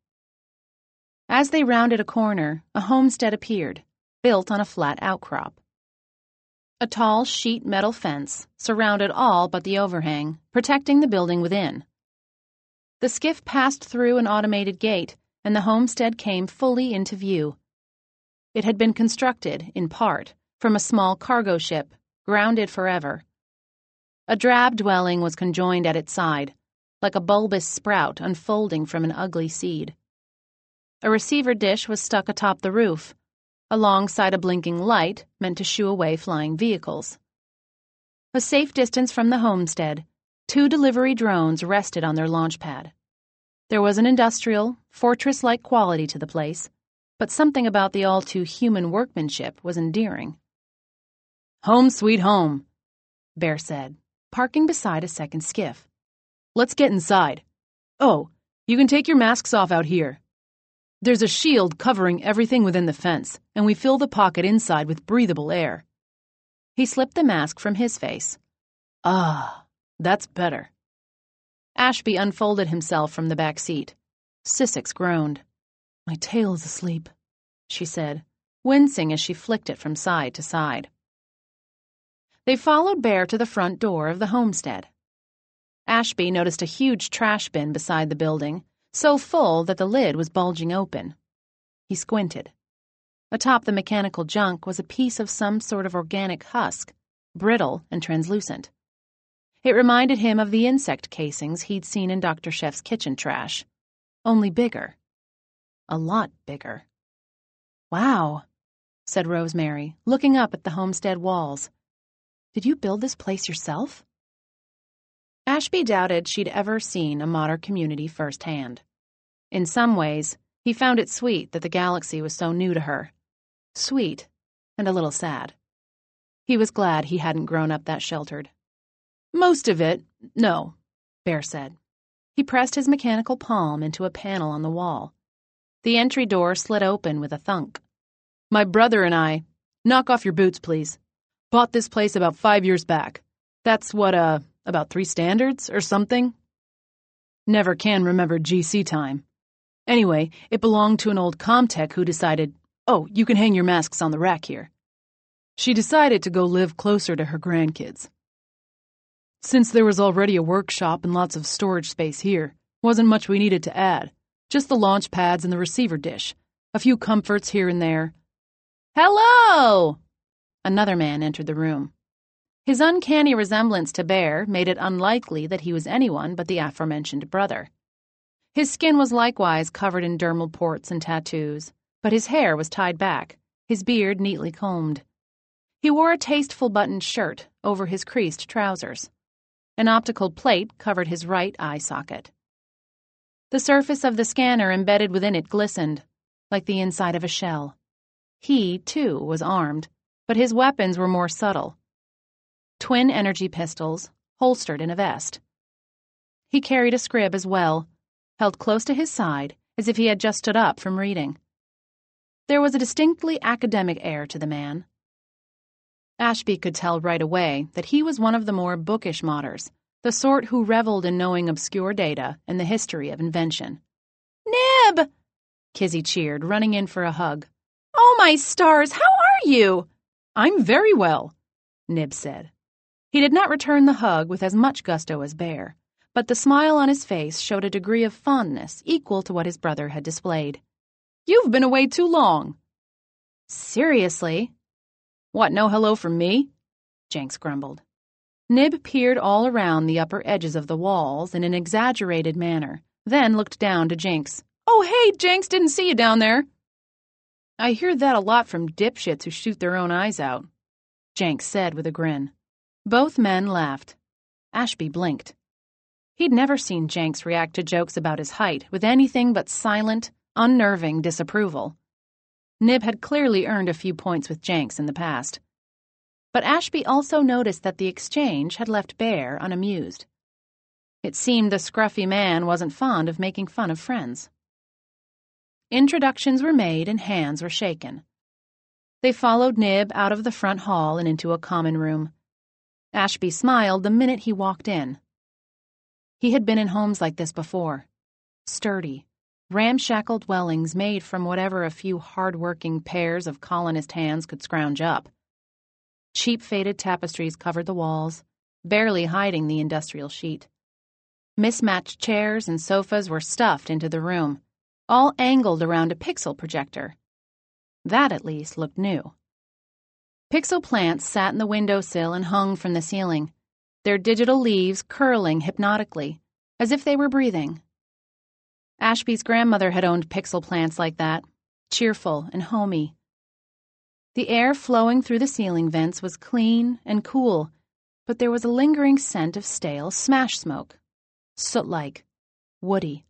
As they rounded a corner, a homestead appeared, built on a flat outcrop. A tall sheet metal fence surrounded all but the overhang, protecting the building within. The skiff passed through an automated gate, and the homestead came fully into view. It had been constructed, in part, from a small cargo ship, grounded forever. A drab dwelling was conjoined at its side, like a bulbous sprout unfolding from an ugly seed. A receiver dish was stuck atop the roof, alongside a blinking light meant to shoo away flying vehicles. A safe distance from the homestead, two delivery drones rested on their launch pad. There was an industrial, fortress-like quality to the place, but something about the all-too-human workmanship was endearing. "Home sweet home," Bear said, parking beside a second skiff. "Let's get inside. Oh, you can take your masks off out here. There's a shield covering everything within the fence, and we fill the pocket inside with breathable air." He slipped the mask from his face. "Ah, that's better." Ashby unfolded himself from the back seat. Sissix groaned. "My tail is asleep," she said, wincing as she flicked it from side to side. They followed Bear to the front door of the homestead. Ashby noticed a huge trash bin beside the building, so full that the lid was bulging open. He squinted. Atop the mechanical junk was a piece of some sort of organic husk, brittle and translucent. It reminded him of the insect casings he'd seen in Doctor Chef's kitchen trash, only bigger. A lot bigger. "Wow," said Rosemary, looking up at the homestead walls. "Did you build this place yourself?" Ashby doubted she'd ever seen a modern community firsthand. In some ways, he found it sweet that the galaxy was so new to her. Sweet and a little sad. He was glad he hadn't grown up that sheltered. "Most of it, no," Bear said. He pressed his mechanical palm into a panel on the wall. The entry door slid open with a thunk. "My brother and I, knock off your boots, please, bought this place about five years back. That's what, uh, about three standards or something? Never can remember G C time. Anyway, it belonged to an old Comtech who decided, oh, you can hang your masks on the rack here. She decided to go live closer to her grandkids. Since there was already a workshop and lots of storage space here, wasn't much we needed to add. Just the launch pads and the receiver dish. A few comforts here and there." "Hello!" Another man entered the room. His uncanny resemblance to Bear made it unlikely that he was anyone but the aforementioned brother. His skin was likewise covered in dermal ports and tattoos, but his hair was tied back, his beard neatly combed. He wore a tasteful buttoned shirt over his creased trousers. An optical plate covered his right eye socket. The surface of the scanner embedded within it glistened, like the inside of a shell. He, too, was armed, but his weapons were more subtle. Twin energy pistols, holstered in a vest. He carried a scrib as well, held close to his side as if he had just stood up from reading. There was a distinctly academic air to the man. Ashby could tell right away that he was one of the more bookish modders, the sort who reveled in knowing obscure data and the history of invention. "Nib!" Kizzy cheered, running in for a hug. "Oh, my stars, how are you?" "I'm very well," Nib said. He did not return the hug with as much gusto as Bear, but the smile on his face showed a degree of fondness equal to what his brother had displayed. "You've been away too long." "Seriously?" "What, no hello from me?" Jenks grumbled. Nib peered all around the upper edges of the walls in an exaggerated manner, then looked down to Jenks. "Oh, hey, Jenks, didn't see you down there." "I hear that a lot from dipshits who shoot their own eyes out," Jenks said with a grin. Both men laughed. Ashby blinked. He'd never seen Jenks react to jokes about his height with anything but silent, unnerving disapproval. Nib had clearly earned a few points with Jenks in the past. But Ashby also noticed that the exchange had left Bear unamused. It seemed the scruffy man wasn't fond of making fun of friends. Introductions were made and hands were shaken. They followed Nib out of the front hall and into a common room. Ashby smiled the minute he walked in. He had been in homes like this before. Sturdy, ramshackle dwellings made from whatever a few hard-working pairs of colonist hands could scrounge up. Cheap faded tapestries covered the walls, barely hiding the industrial sheet. Mismatched chairs and sofas were stuffed into the room, all angled around a pixel projector. That, at least, looked new. Pixel plants sat in the windowsill and hung from the ceiling, their digital leaves curling hypnotically, as if they were breathing. Ashby's grandmother had owned pixel plants like that, cheerful and homey. The air flowing through the ceiling vents was clean and cool, but there was a lingering scent of stale smash smoke. Soot-like, woody.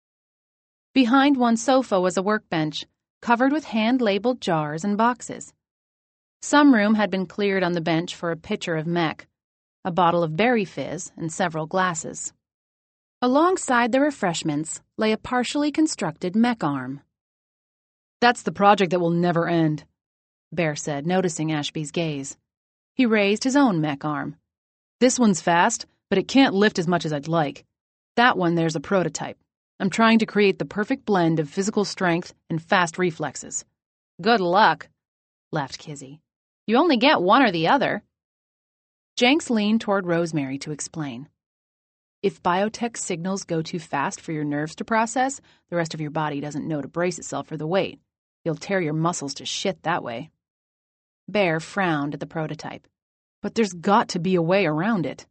Behind one sofa was a workbench, covered with hand-labeled jars and boxes. Some room had been cleared on the bench for a pitcher of mech, a bottle of berry fizz, and several glasses. Alongside the refreshments lay a partially constructed mech arm. "That's the project that will never end," Bear said, noticing Ashby's gaze. He raised his own mech arm. "This one's fast, but it can't lift as much as I'd like. That one there's a prototype. I'm trying to create the perfect blend of physical strength and fast reflexes." "Good luck," laughed Kizzy. "You only get one or the other." Jenks leaned toward Rosemary to explain. "If biotech signals go too fast for your nerves to process, the rest of your body doesn't know to brace itself for the weight. You'll tear your muscles to shit that way." Bear frowned at the prototype. "But there's got to be a way around it."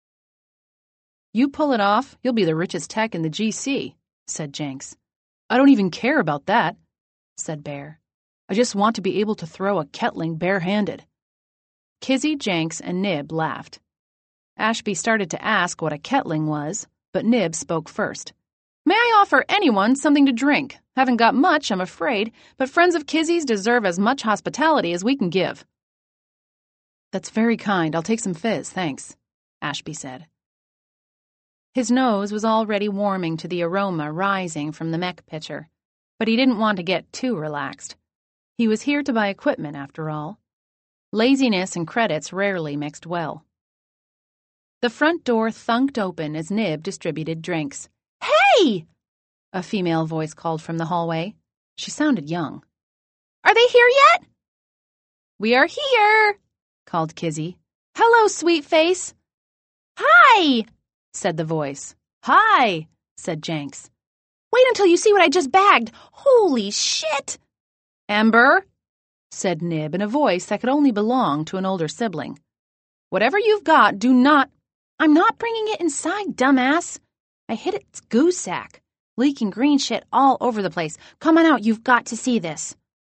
"You pull it off, you'll be the richest tech in the G C, said Jenks. "I don't even care about that," said Bear. "I just want to be able to throw a Ketling barehanded." Kizzy, Jenks, and Nib laughed. Ashby started to ask what a Ketling was, but Nib spoke first. "May I offer anyone something to drink? Haven't got much, I'm afraid, but friends of Kizzy's deserve as much hospitality as we can give." "That's very kind. I'll take some fizz, thanks," Ashby said. His nose was already warming to the aroma rising from the mech pitcher, but he didn't want to get too relaxed. He was here to buy equipment, after all. Laziness and credits rarely mixed well. The front door thunked open as Nib distributed drinks. "Hey!" a female voice called from the hallway. She sounded young. "Are they here yet?" "We are here," called Kizzy. "Hello, sweet face." "Hi!" said the voice. "Hi!" said Jenks. "Wait until you see what I just bagged. Holy shit!" "Ember," said Nib in a voice that could only belong to an older sibling. "Whatever you've got, do not—" "I'm not bringing it inside, dumbass. I hit its goose sack. Leaking green shit all over the place. Come on out, you've got to see this."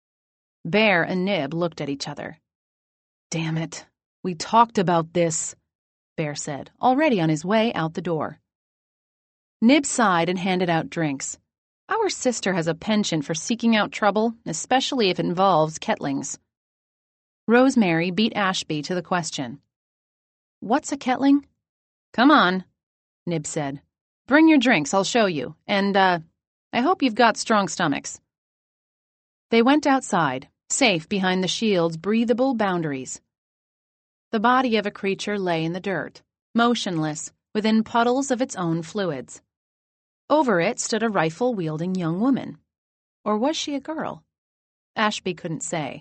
Bear and Nib looked at each other. "Damn it. We talked about this," Bear said, already on his way out the door. Nib sighed and handed out drinks. Our sister has a penchant for seeking out trouble, especially if it involves Ketlings. Rosemary beat Ashby to the question. "What's a Ketling?" "Come on," Nib said. "Bring your drinks, I'll show you. And, uh, I hope you've got strong stomachs." They went outside, safe behind the shield's breathable boundaries. The body of a creature lay in the dirt, motionless, within puddles of its own fluids. Over it stood a rifle-wielding young woman. Or was she a girl? Ashby couldn't say.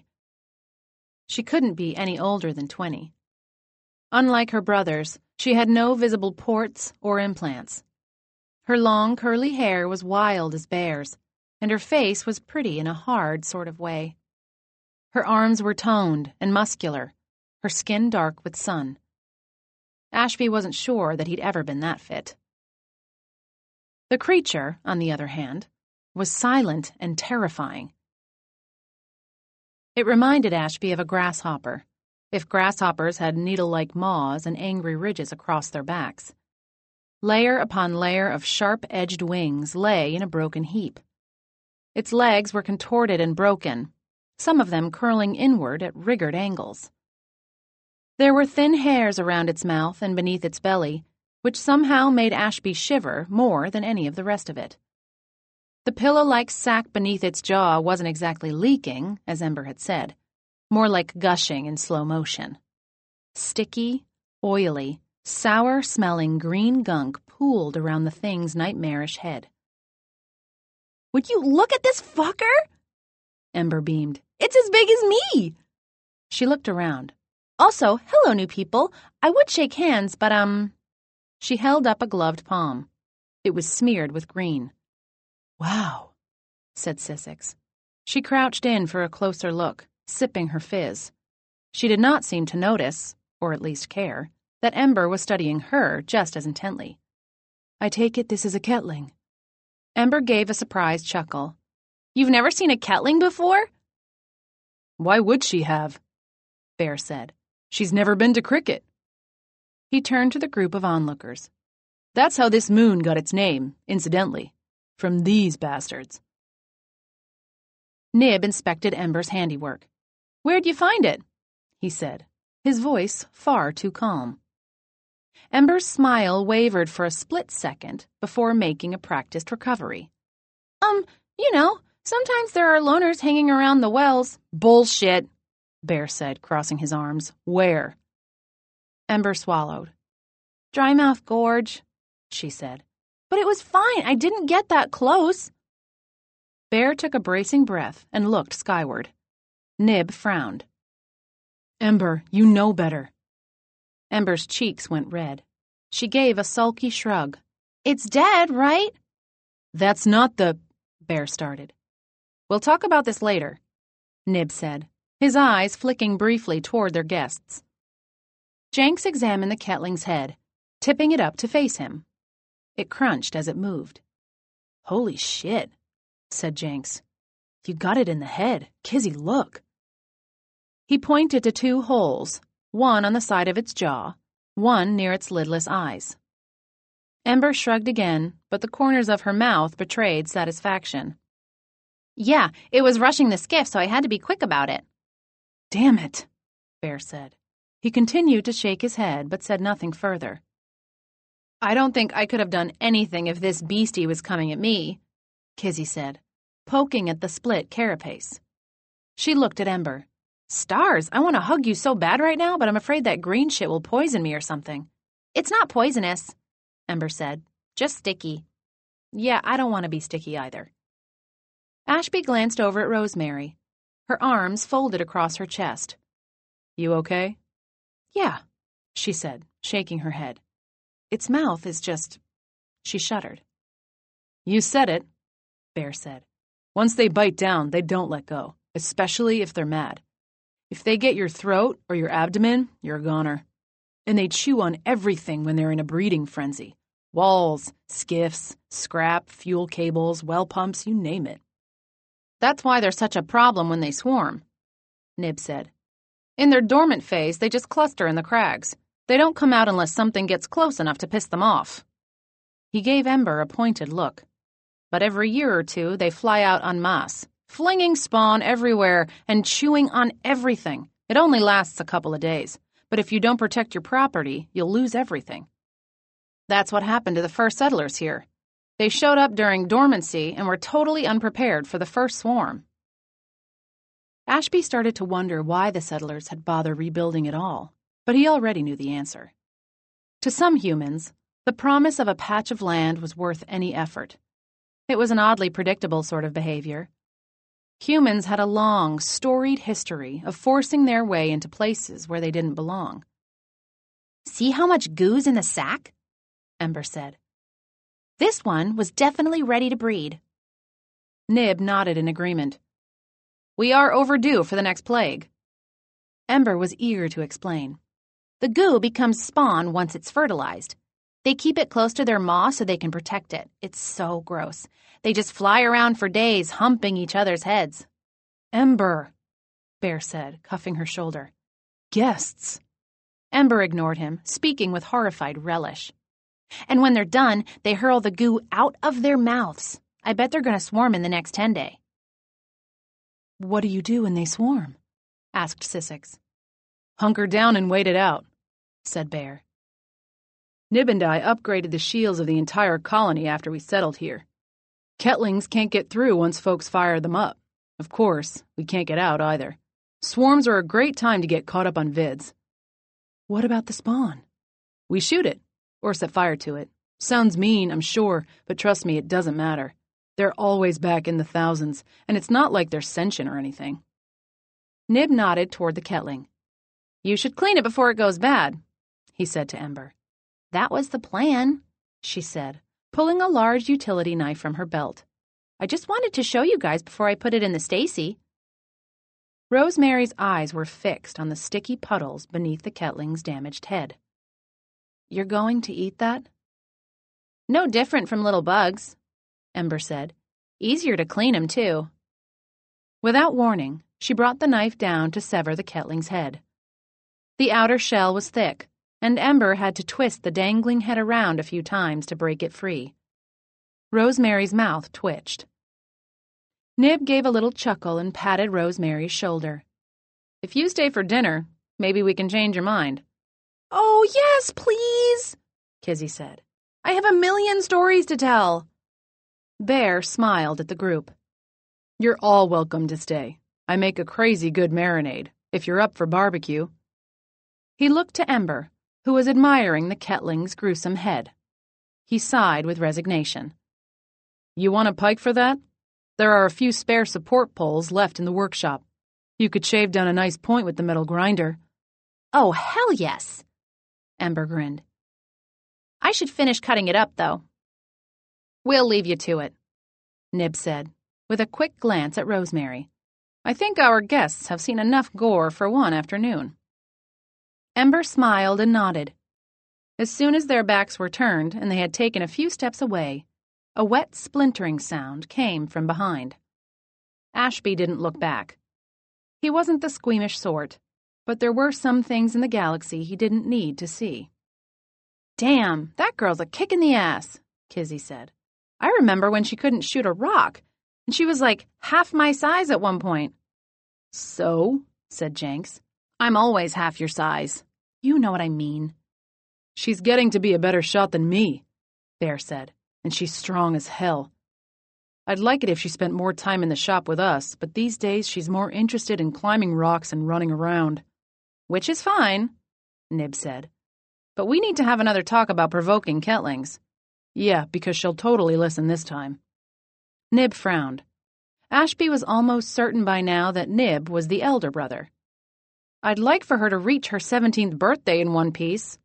She couldn't be any older than twenty. Unlike her brothers, she had no visible ports or implants. Her long, curly hair was wild as Bear's, and her face was pretty in a hard sort of way. Her arms were toned and muscular, her skin dark with sun. Ashby wasn't sure that he'd ever been that fit. The creature, on the other hand, was silent and terrifying. It reminded Ashby of a grasshopper, if grasshoppers had needle-like maws and angry ridges across their backs. Layer upon layer of sharp-edged wings lay in a broken heap. Its legs were contorted and broken, some of them curling inward at rigged angles. There were thin hairs around its mouth and beneath its belly, which somehow made Ashby shiver more than any of the rest of it. The pillow-like sack beneath its jaw wasn't exactly leaking, as Ember had said, more like gushing in slow motion. Sticky, oily, sour-smelling green gunk pooled around the thing's nightmarish head. "Would you look at this fucker?" Ember beamed. "It's as big as me!" She looked around. "Also, hello, new people. I would shake hands, but, um..." She held up a gloved palm. It was smeared with green. "Wow," said Sissix. She crouched in for a closer look, sipping her fizz. She did not seem to notice, or at least care, that Ember was studying her just as intently. "I take it this is a Ketling." Ember gave a surprised chuckle. "You've never seen a Ketling before?" "Why would she have?" Bear said. "She's never been to cricket." He turned to the group of onlookers. "That's how this moon got its name, incidentally. From these bastards." Nib inspected Ember's handiwork. "Where'd you find it?" he said, his voice far too calm. Ember's smile wavered for a split second before making a practiced recovery. Um, you know, sometimes there are loners hanging around the wells. "Bullshit," Bear said, crossing his arms. "Where?" Ember swallowed. "Drymouth Gorge," she said. "But it was fine. I didn't get that close." Bear took a bracing breath and looked skyward. Nib frowned. "Ember, you know better." Ember's cheeks went red. She gave a sulky shrug. "It's dead, right?" "That's not the..." Bear started. "We'll talk about this later," Nib said, his eyes flicking briefly toward their guests. Jenks examined the Ketling's head, tipping it up to face him. It crunched as it moved. "Holy shit," said Jenks. "You got it in the head. Kizzy, look." He pointed to two holes, one on the side of its jaw, one near its lidless eyes. Ember shrugged again, but the corners of her mouth betrayed satisfaction. "Yeah, it was rushing the skiff, so I had to be quick about it." "Damn it," Bear said. He continued to shake his head, but said nothing further. "I don't think I could have done anything if this beastie was coming at me," Kizzy said, poking at the split carapace. She looked at Ember. "Stars, I want to hug you so bad right now, but I'm afraid that green shit will poison me or something." "It's not poisonous," Ember said. "Just sticky." "Yeah, I don't want to be sticky either." Ashby glanced over at Rosemary, her arms folded across her chest. "You okay?" "Yeah," she said, shaking her head. "Its mouth is just..." She shuddered. "You said it," Bear said. "Once they bite down, they don't let go, especially if they're mad. If they get your throat or your abdomen, you're a goner. And they chew on everything when they're in a breeding frenzy. Walls, skiffs, scrap, fuel cables, well pumps, you name it." "That's why they're such a problem when they swarm," Nib said. "In their dormant phase, they just cluster in the crags. They don't come out unless something gets close enough to piss them off." He gave Ember a pointed look. "But every year or two, they fly out en masse, flinging spawn everywhere and chewing on everything. It only lasts a couple of days, but if you don't protect your property, you'll lose everything. That's what happened to the first settlers here. They showed up during dormancy and were totally unprepared for the first swarm." Ashby started to wonder why the settlers had bothered rebuilding at all, but he already knew the answer. To some humans, the promise of a patch of land was worth any effort. It was an oddly predictable sort of behavior. Humans had a long, storied history of forcing their way into places where they didn't belong. "See how much goo's in the sack?" Ember said. "This one was definitely ready to breed." Nib nodded in agreement. "We are overdue for the next plague." Ember was eager to explain. "The goo becomes spawn once it's fertilized. They keep it close to their maw so they can protect it. It's so gross. They just fly around for days, humping each other's heads." "Ember," Bear said, cuffing her shoulder. "Guests." Ember ignored him, speaking with horrified relish. And when they're done, they hurl the goo out of their mouths. I bet they're going to swarm in the next ten day. What do you do when they swarm? Asked Sissix. Hunker down and wait it out, said Bear. Nib and I upgraded the shields of the entire colony after we settled here. Kettlings can't get through once folks fire them up. Of course, we can't get out either. Swarms are a great time to get caught up on vids. What about the spawn? We shoot it, or set fire to it. Sounds mean, I'm sure, but trust me, it doesn't matter. They're always back in the thousands, and it's not like they're sentient or anything. Nib nodded toward the Kettling. You should clean it before it goes bad, he said to Ember. That was the plan, she said, pulling a large utility knife from her belt. I just wanted to show you guys before I put it in the Stacy. Rosemary's eyes were fixed on the sticky puddles beneath the Kettling's damaged head. You're going to eat that? No different from little bugs, Ember said. Easier to clean 'em, too. Without warning, she brought the knife down to sever the Kettling's head. The outer shell was thick, and Ember had to twist the dangling head around a few times to break it free. Rosemary's mouth twitched. Nib gave a little chuckle and patted Rosemary's shoulder. If you stay for dinner, maybe we can change your mind. Oh, yes, please, Kizzy said. I have a million stories to tell. Bear smiled at the group. You're all welcome to stay. I make a crazy good marinade, if you're up for barbecue. He looked to Ember, who was admiring the Kettling's gruesome head. He sighed with resignation. You want a pike for that? There are a few spare support poles left in the workshop. You could shave down a nice point with the metal grinder. Oh, hell yes, Ember grinned. I should finish cutting it up, though. We'll leave you to it, Nib said, with a quick glance at Rosemary. I think our guests have seen enough gore for one afternoon. Ember smiled and nodded. As soon as their backs were turned and they had taken a few steps away, a wet splintering sound came from behind. Ashby didn't look back. He wasn't the squeamish sort, but there were some things in the galaxy he didn't need to see. Damn, that girl's a kick in the ass, Kizzy said. I remember when she couldn't shoot a rock, and she was like half my size at one point. So, said Jenks, I'm always half your size. You know what I mean. She's getting to be a better shot than me, Bear said, and she's strong as hell. I'd like it if she spent more time in the shop with us, but these days she's more interested in climbing rocks and running around. Which is fine, Nib said. But we need to have another talk about provoking Kettlings. Yeah, because she'll totally listen this time. Nib frowned. Ashby was almost certain by now that Nib was the elder brother. I'd like for her to reach her seventeenth birthday in one piece.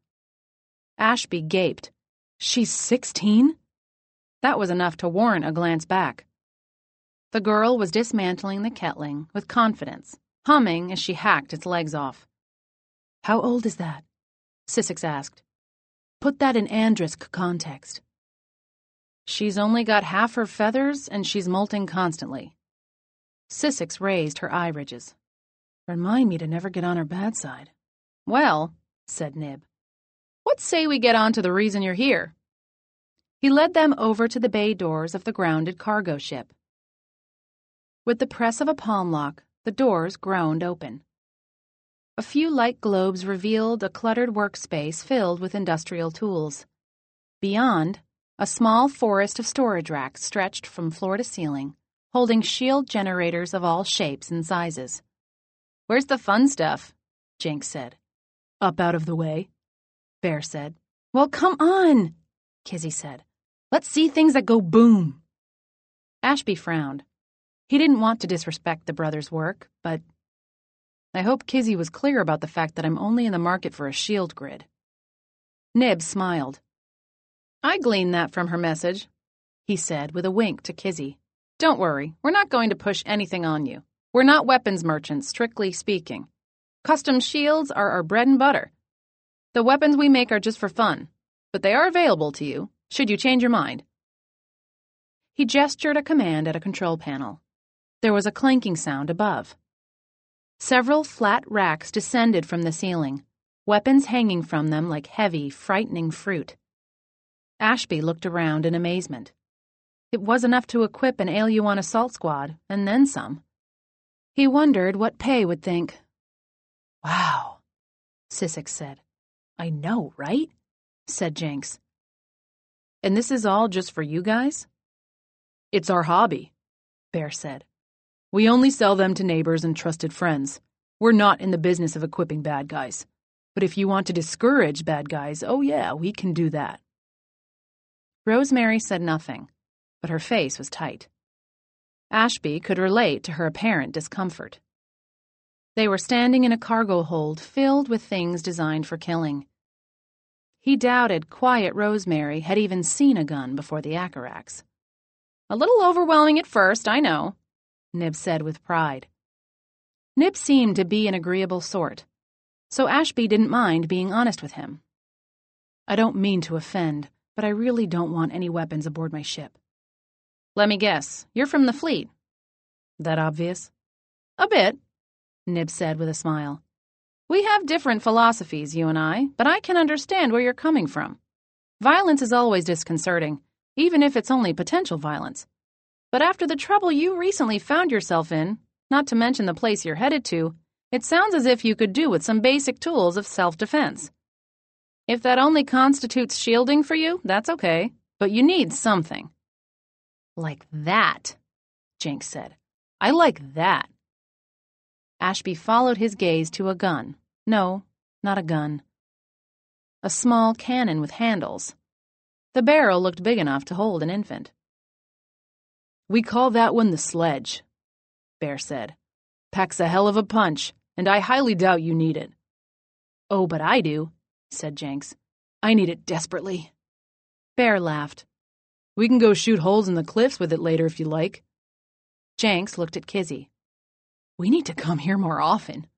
Ashby gaped. She's sixteen? That was enough to warrant a glance back. The girl was dismantling the Kettling with confidence, humming as she hacked its legs off. How old is that? Sissix asked. Put that in Andrisk context. She's only got half her feathers, and she's molting constantly. Sissix raised her eye ridges. Remind me to never get on her bad side. Well, said Nib, what say we get on to the reason you're here? He led them over to the bay doors of the grounded cargo ship. With the press of a palm lock, the doors groaned open. A few light globes revealed a cluttered workspace filled with industrial tools. Beyond, a small forest of storage racks stretched from floor to ceiling, holding shield generators of all shapes and sizes. Where's the fun stuff? Jenks said. Up out of the way, Bear said. Well, come on, Kizzy said. Let's see things that go boom. Ashby frowned. He didn't want to disrespect the brothers' work, but I hope Kizzy was clear about the fact that I'm only in the market for a shield grid. Nib smiled. I gleaned that from her message, he said with a wink to Kizzy. Don't worry, we're not going to push anything on you. We're not weapons merchants, strictly speaking. Custom shields are our bread and butter. The weapons we make are just for fun, but they are available to you, should you change your mind. He gestured a command at a control panel. There was a clanking sound above. Several flat racks descended from the ceiling, weapons hanging from them like heavy, frightening fruit. Ashby looked around in amazement. It was enough to equip an A L U one assault squad, and then some. He wondered what Pei would think. Wow, Sissik said. I know, right? Said Jenks. And this is all just for you guys? It's our hobby, Bear said. We only sell them to neighbors and trusted friends. We're not in the business of equipping bad guys. But if you want to discourage bad guys, oh yeah, we can do that. Rosemary said nothing, but her face was tight. Ashby could relate to her apparent discomfort. They were standing in a cargo hold filled with things designed for killing. He doubted quiet Rosemary had even seen a gun before the Acarax. A little overwhelming at first, I know, Nib said with pride. Nib seemed to be an agreeable sort, so Ashby didn't mind being honest with him. I don't mean to offend, but I really don't want any weapons aboard my ship. Let me guess, you're from the fleet. That obvious? A bit, Nib said with a smile. We have different philosophies, you and I, but I can understand where you're coming from. Violence is always disconcerting, even if it's only potential violence. But after the trouble you recently found yourself in, not to mention the place you're headed to, it sounds as if you could do with some basic tools of self-defense. If that only constitutes shielding for you, that's okay, but you need something. Like that, Jenks said. I like that. Ashby followed his gaze to a gun. No, not a gun. A small cannon with handles. The barrel looked big enough to hold an infant. We call that one the Sledge, Bear said. Packs a hell of a punch, and I highly doubt you need it. Oh, but I do, said Jenks. I need it desperately. Bear laughed. We can go shoot holes in the cliffs with it later if you like. Jenks looked at Kizzy. We need to come here more often.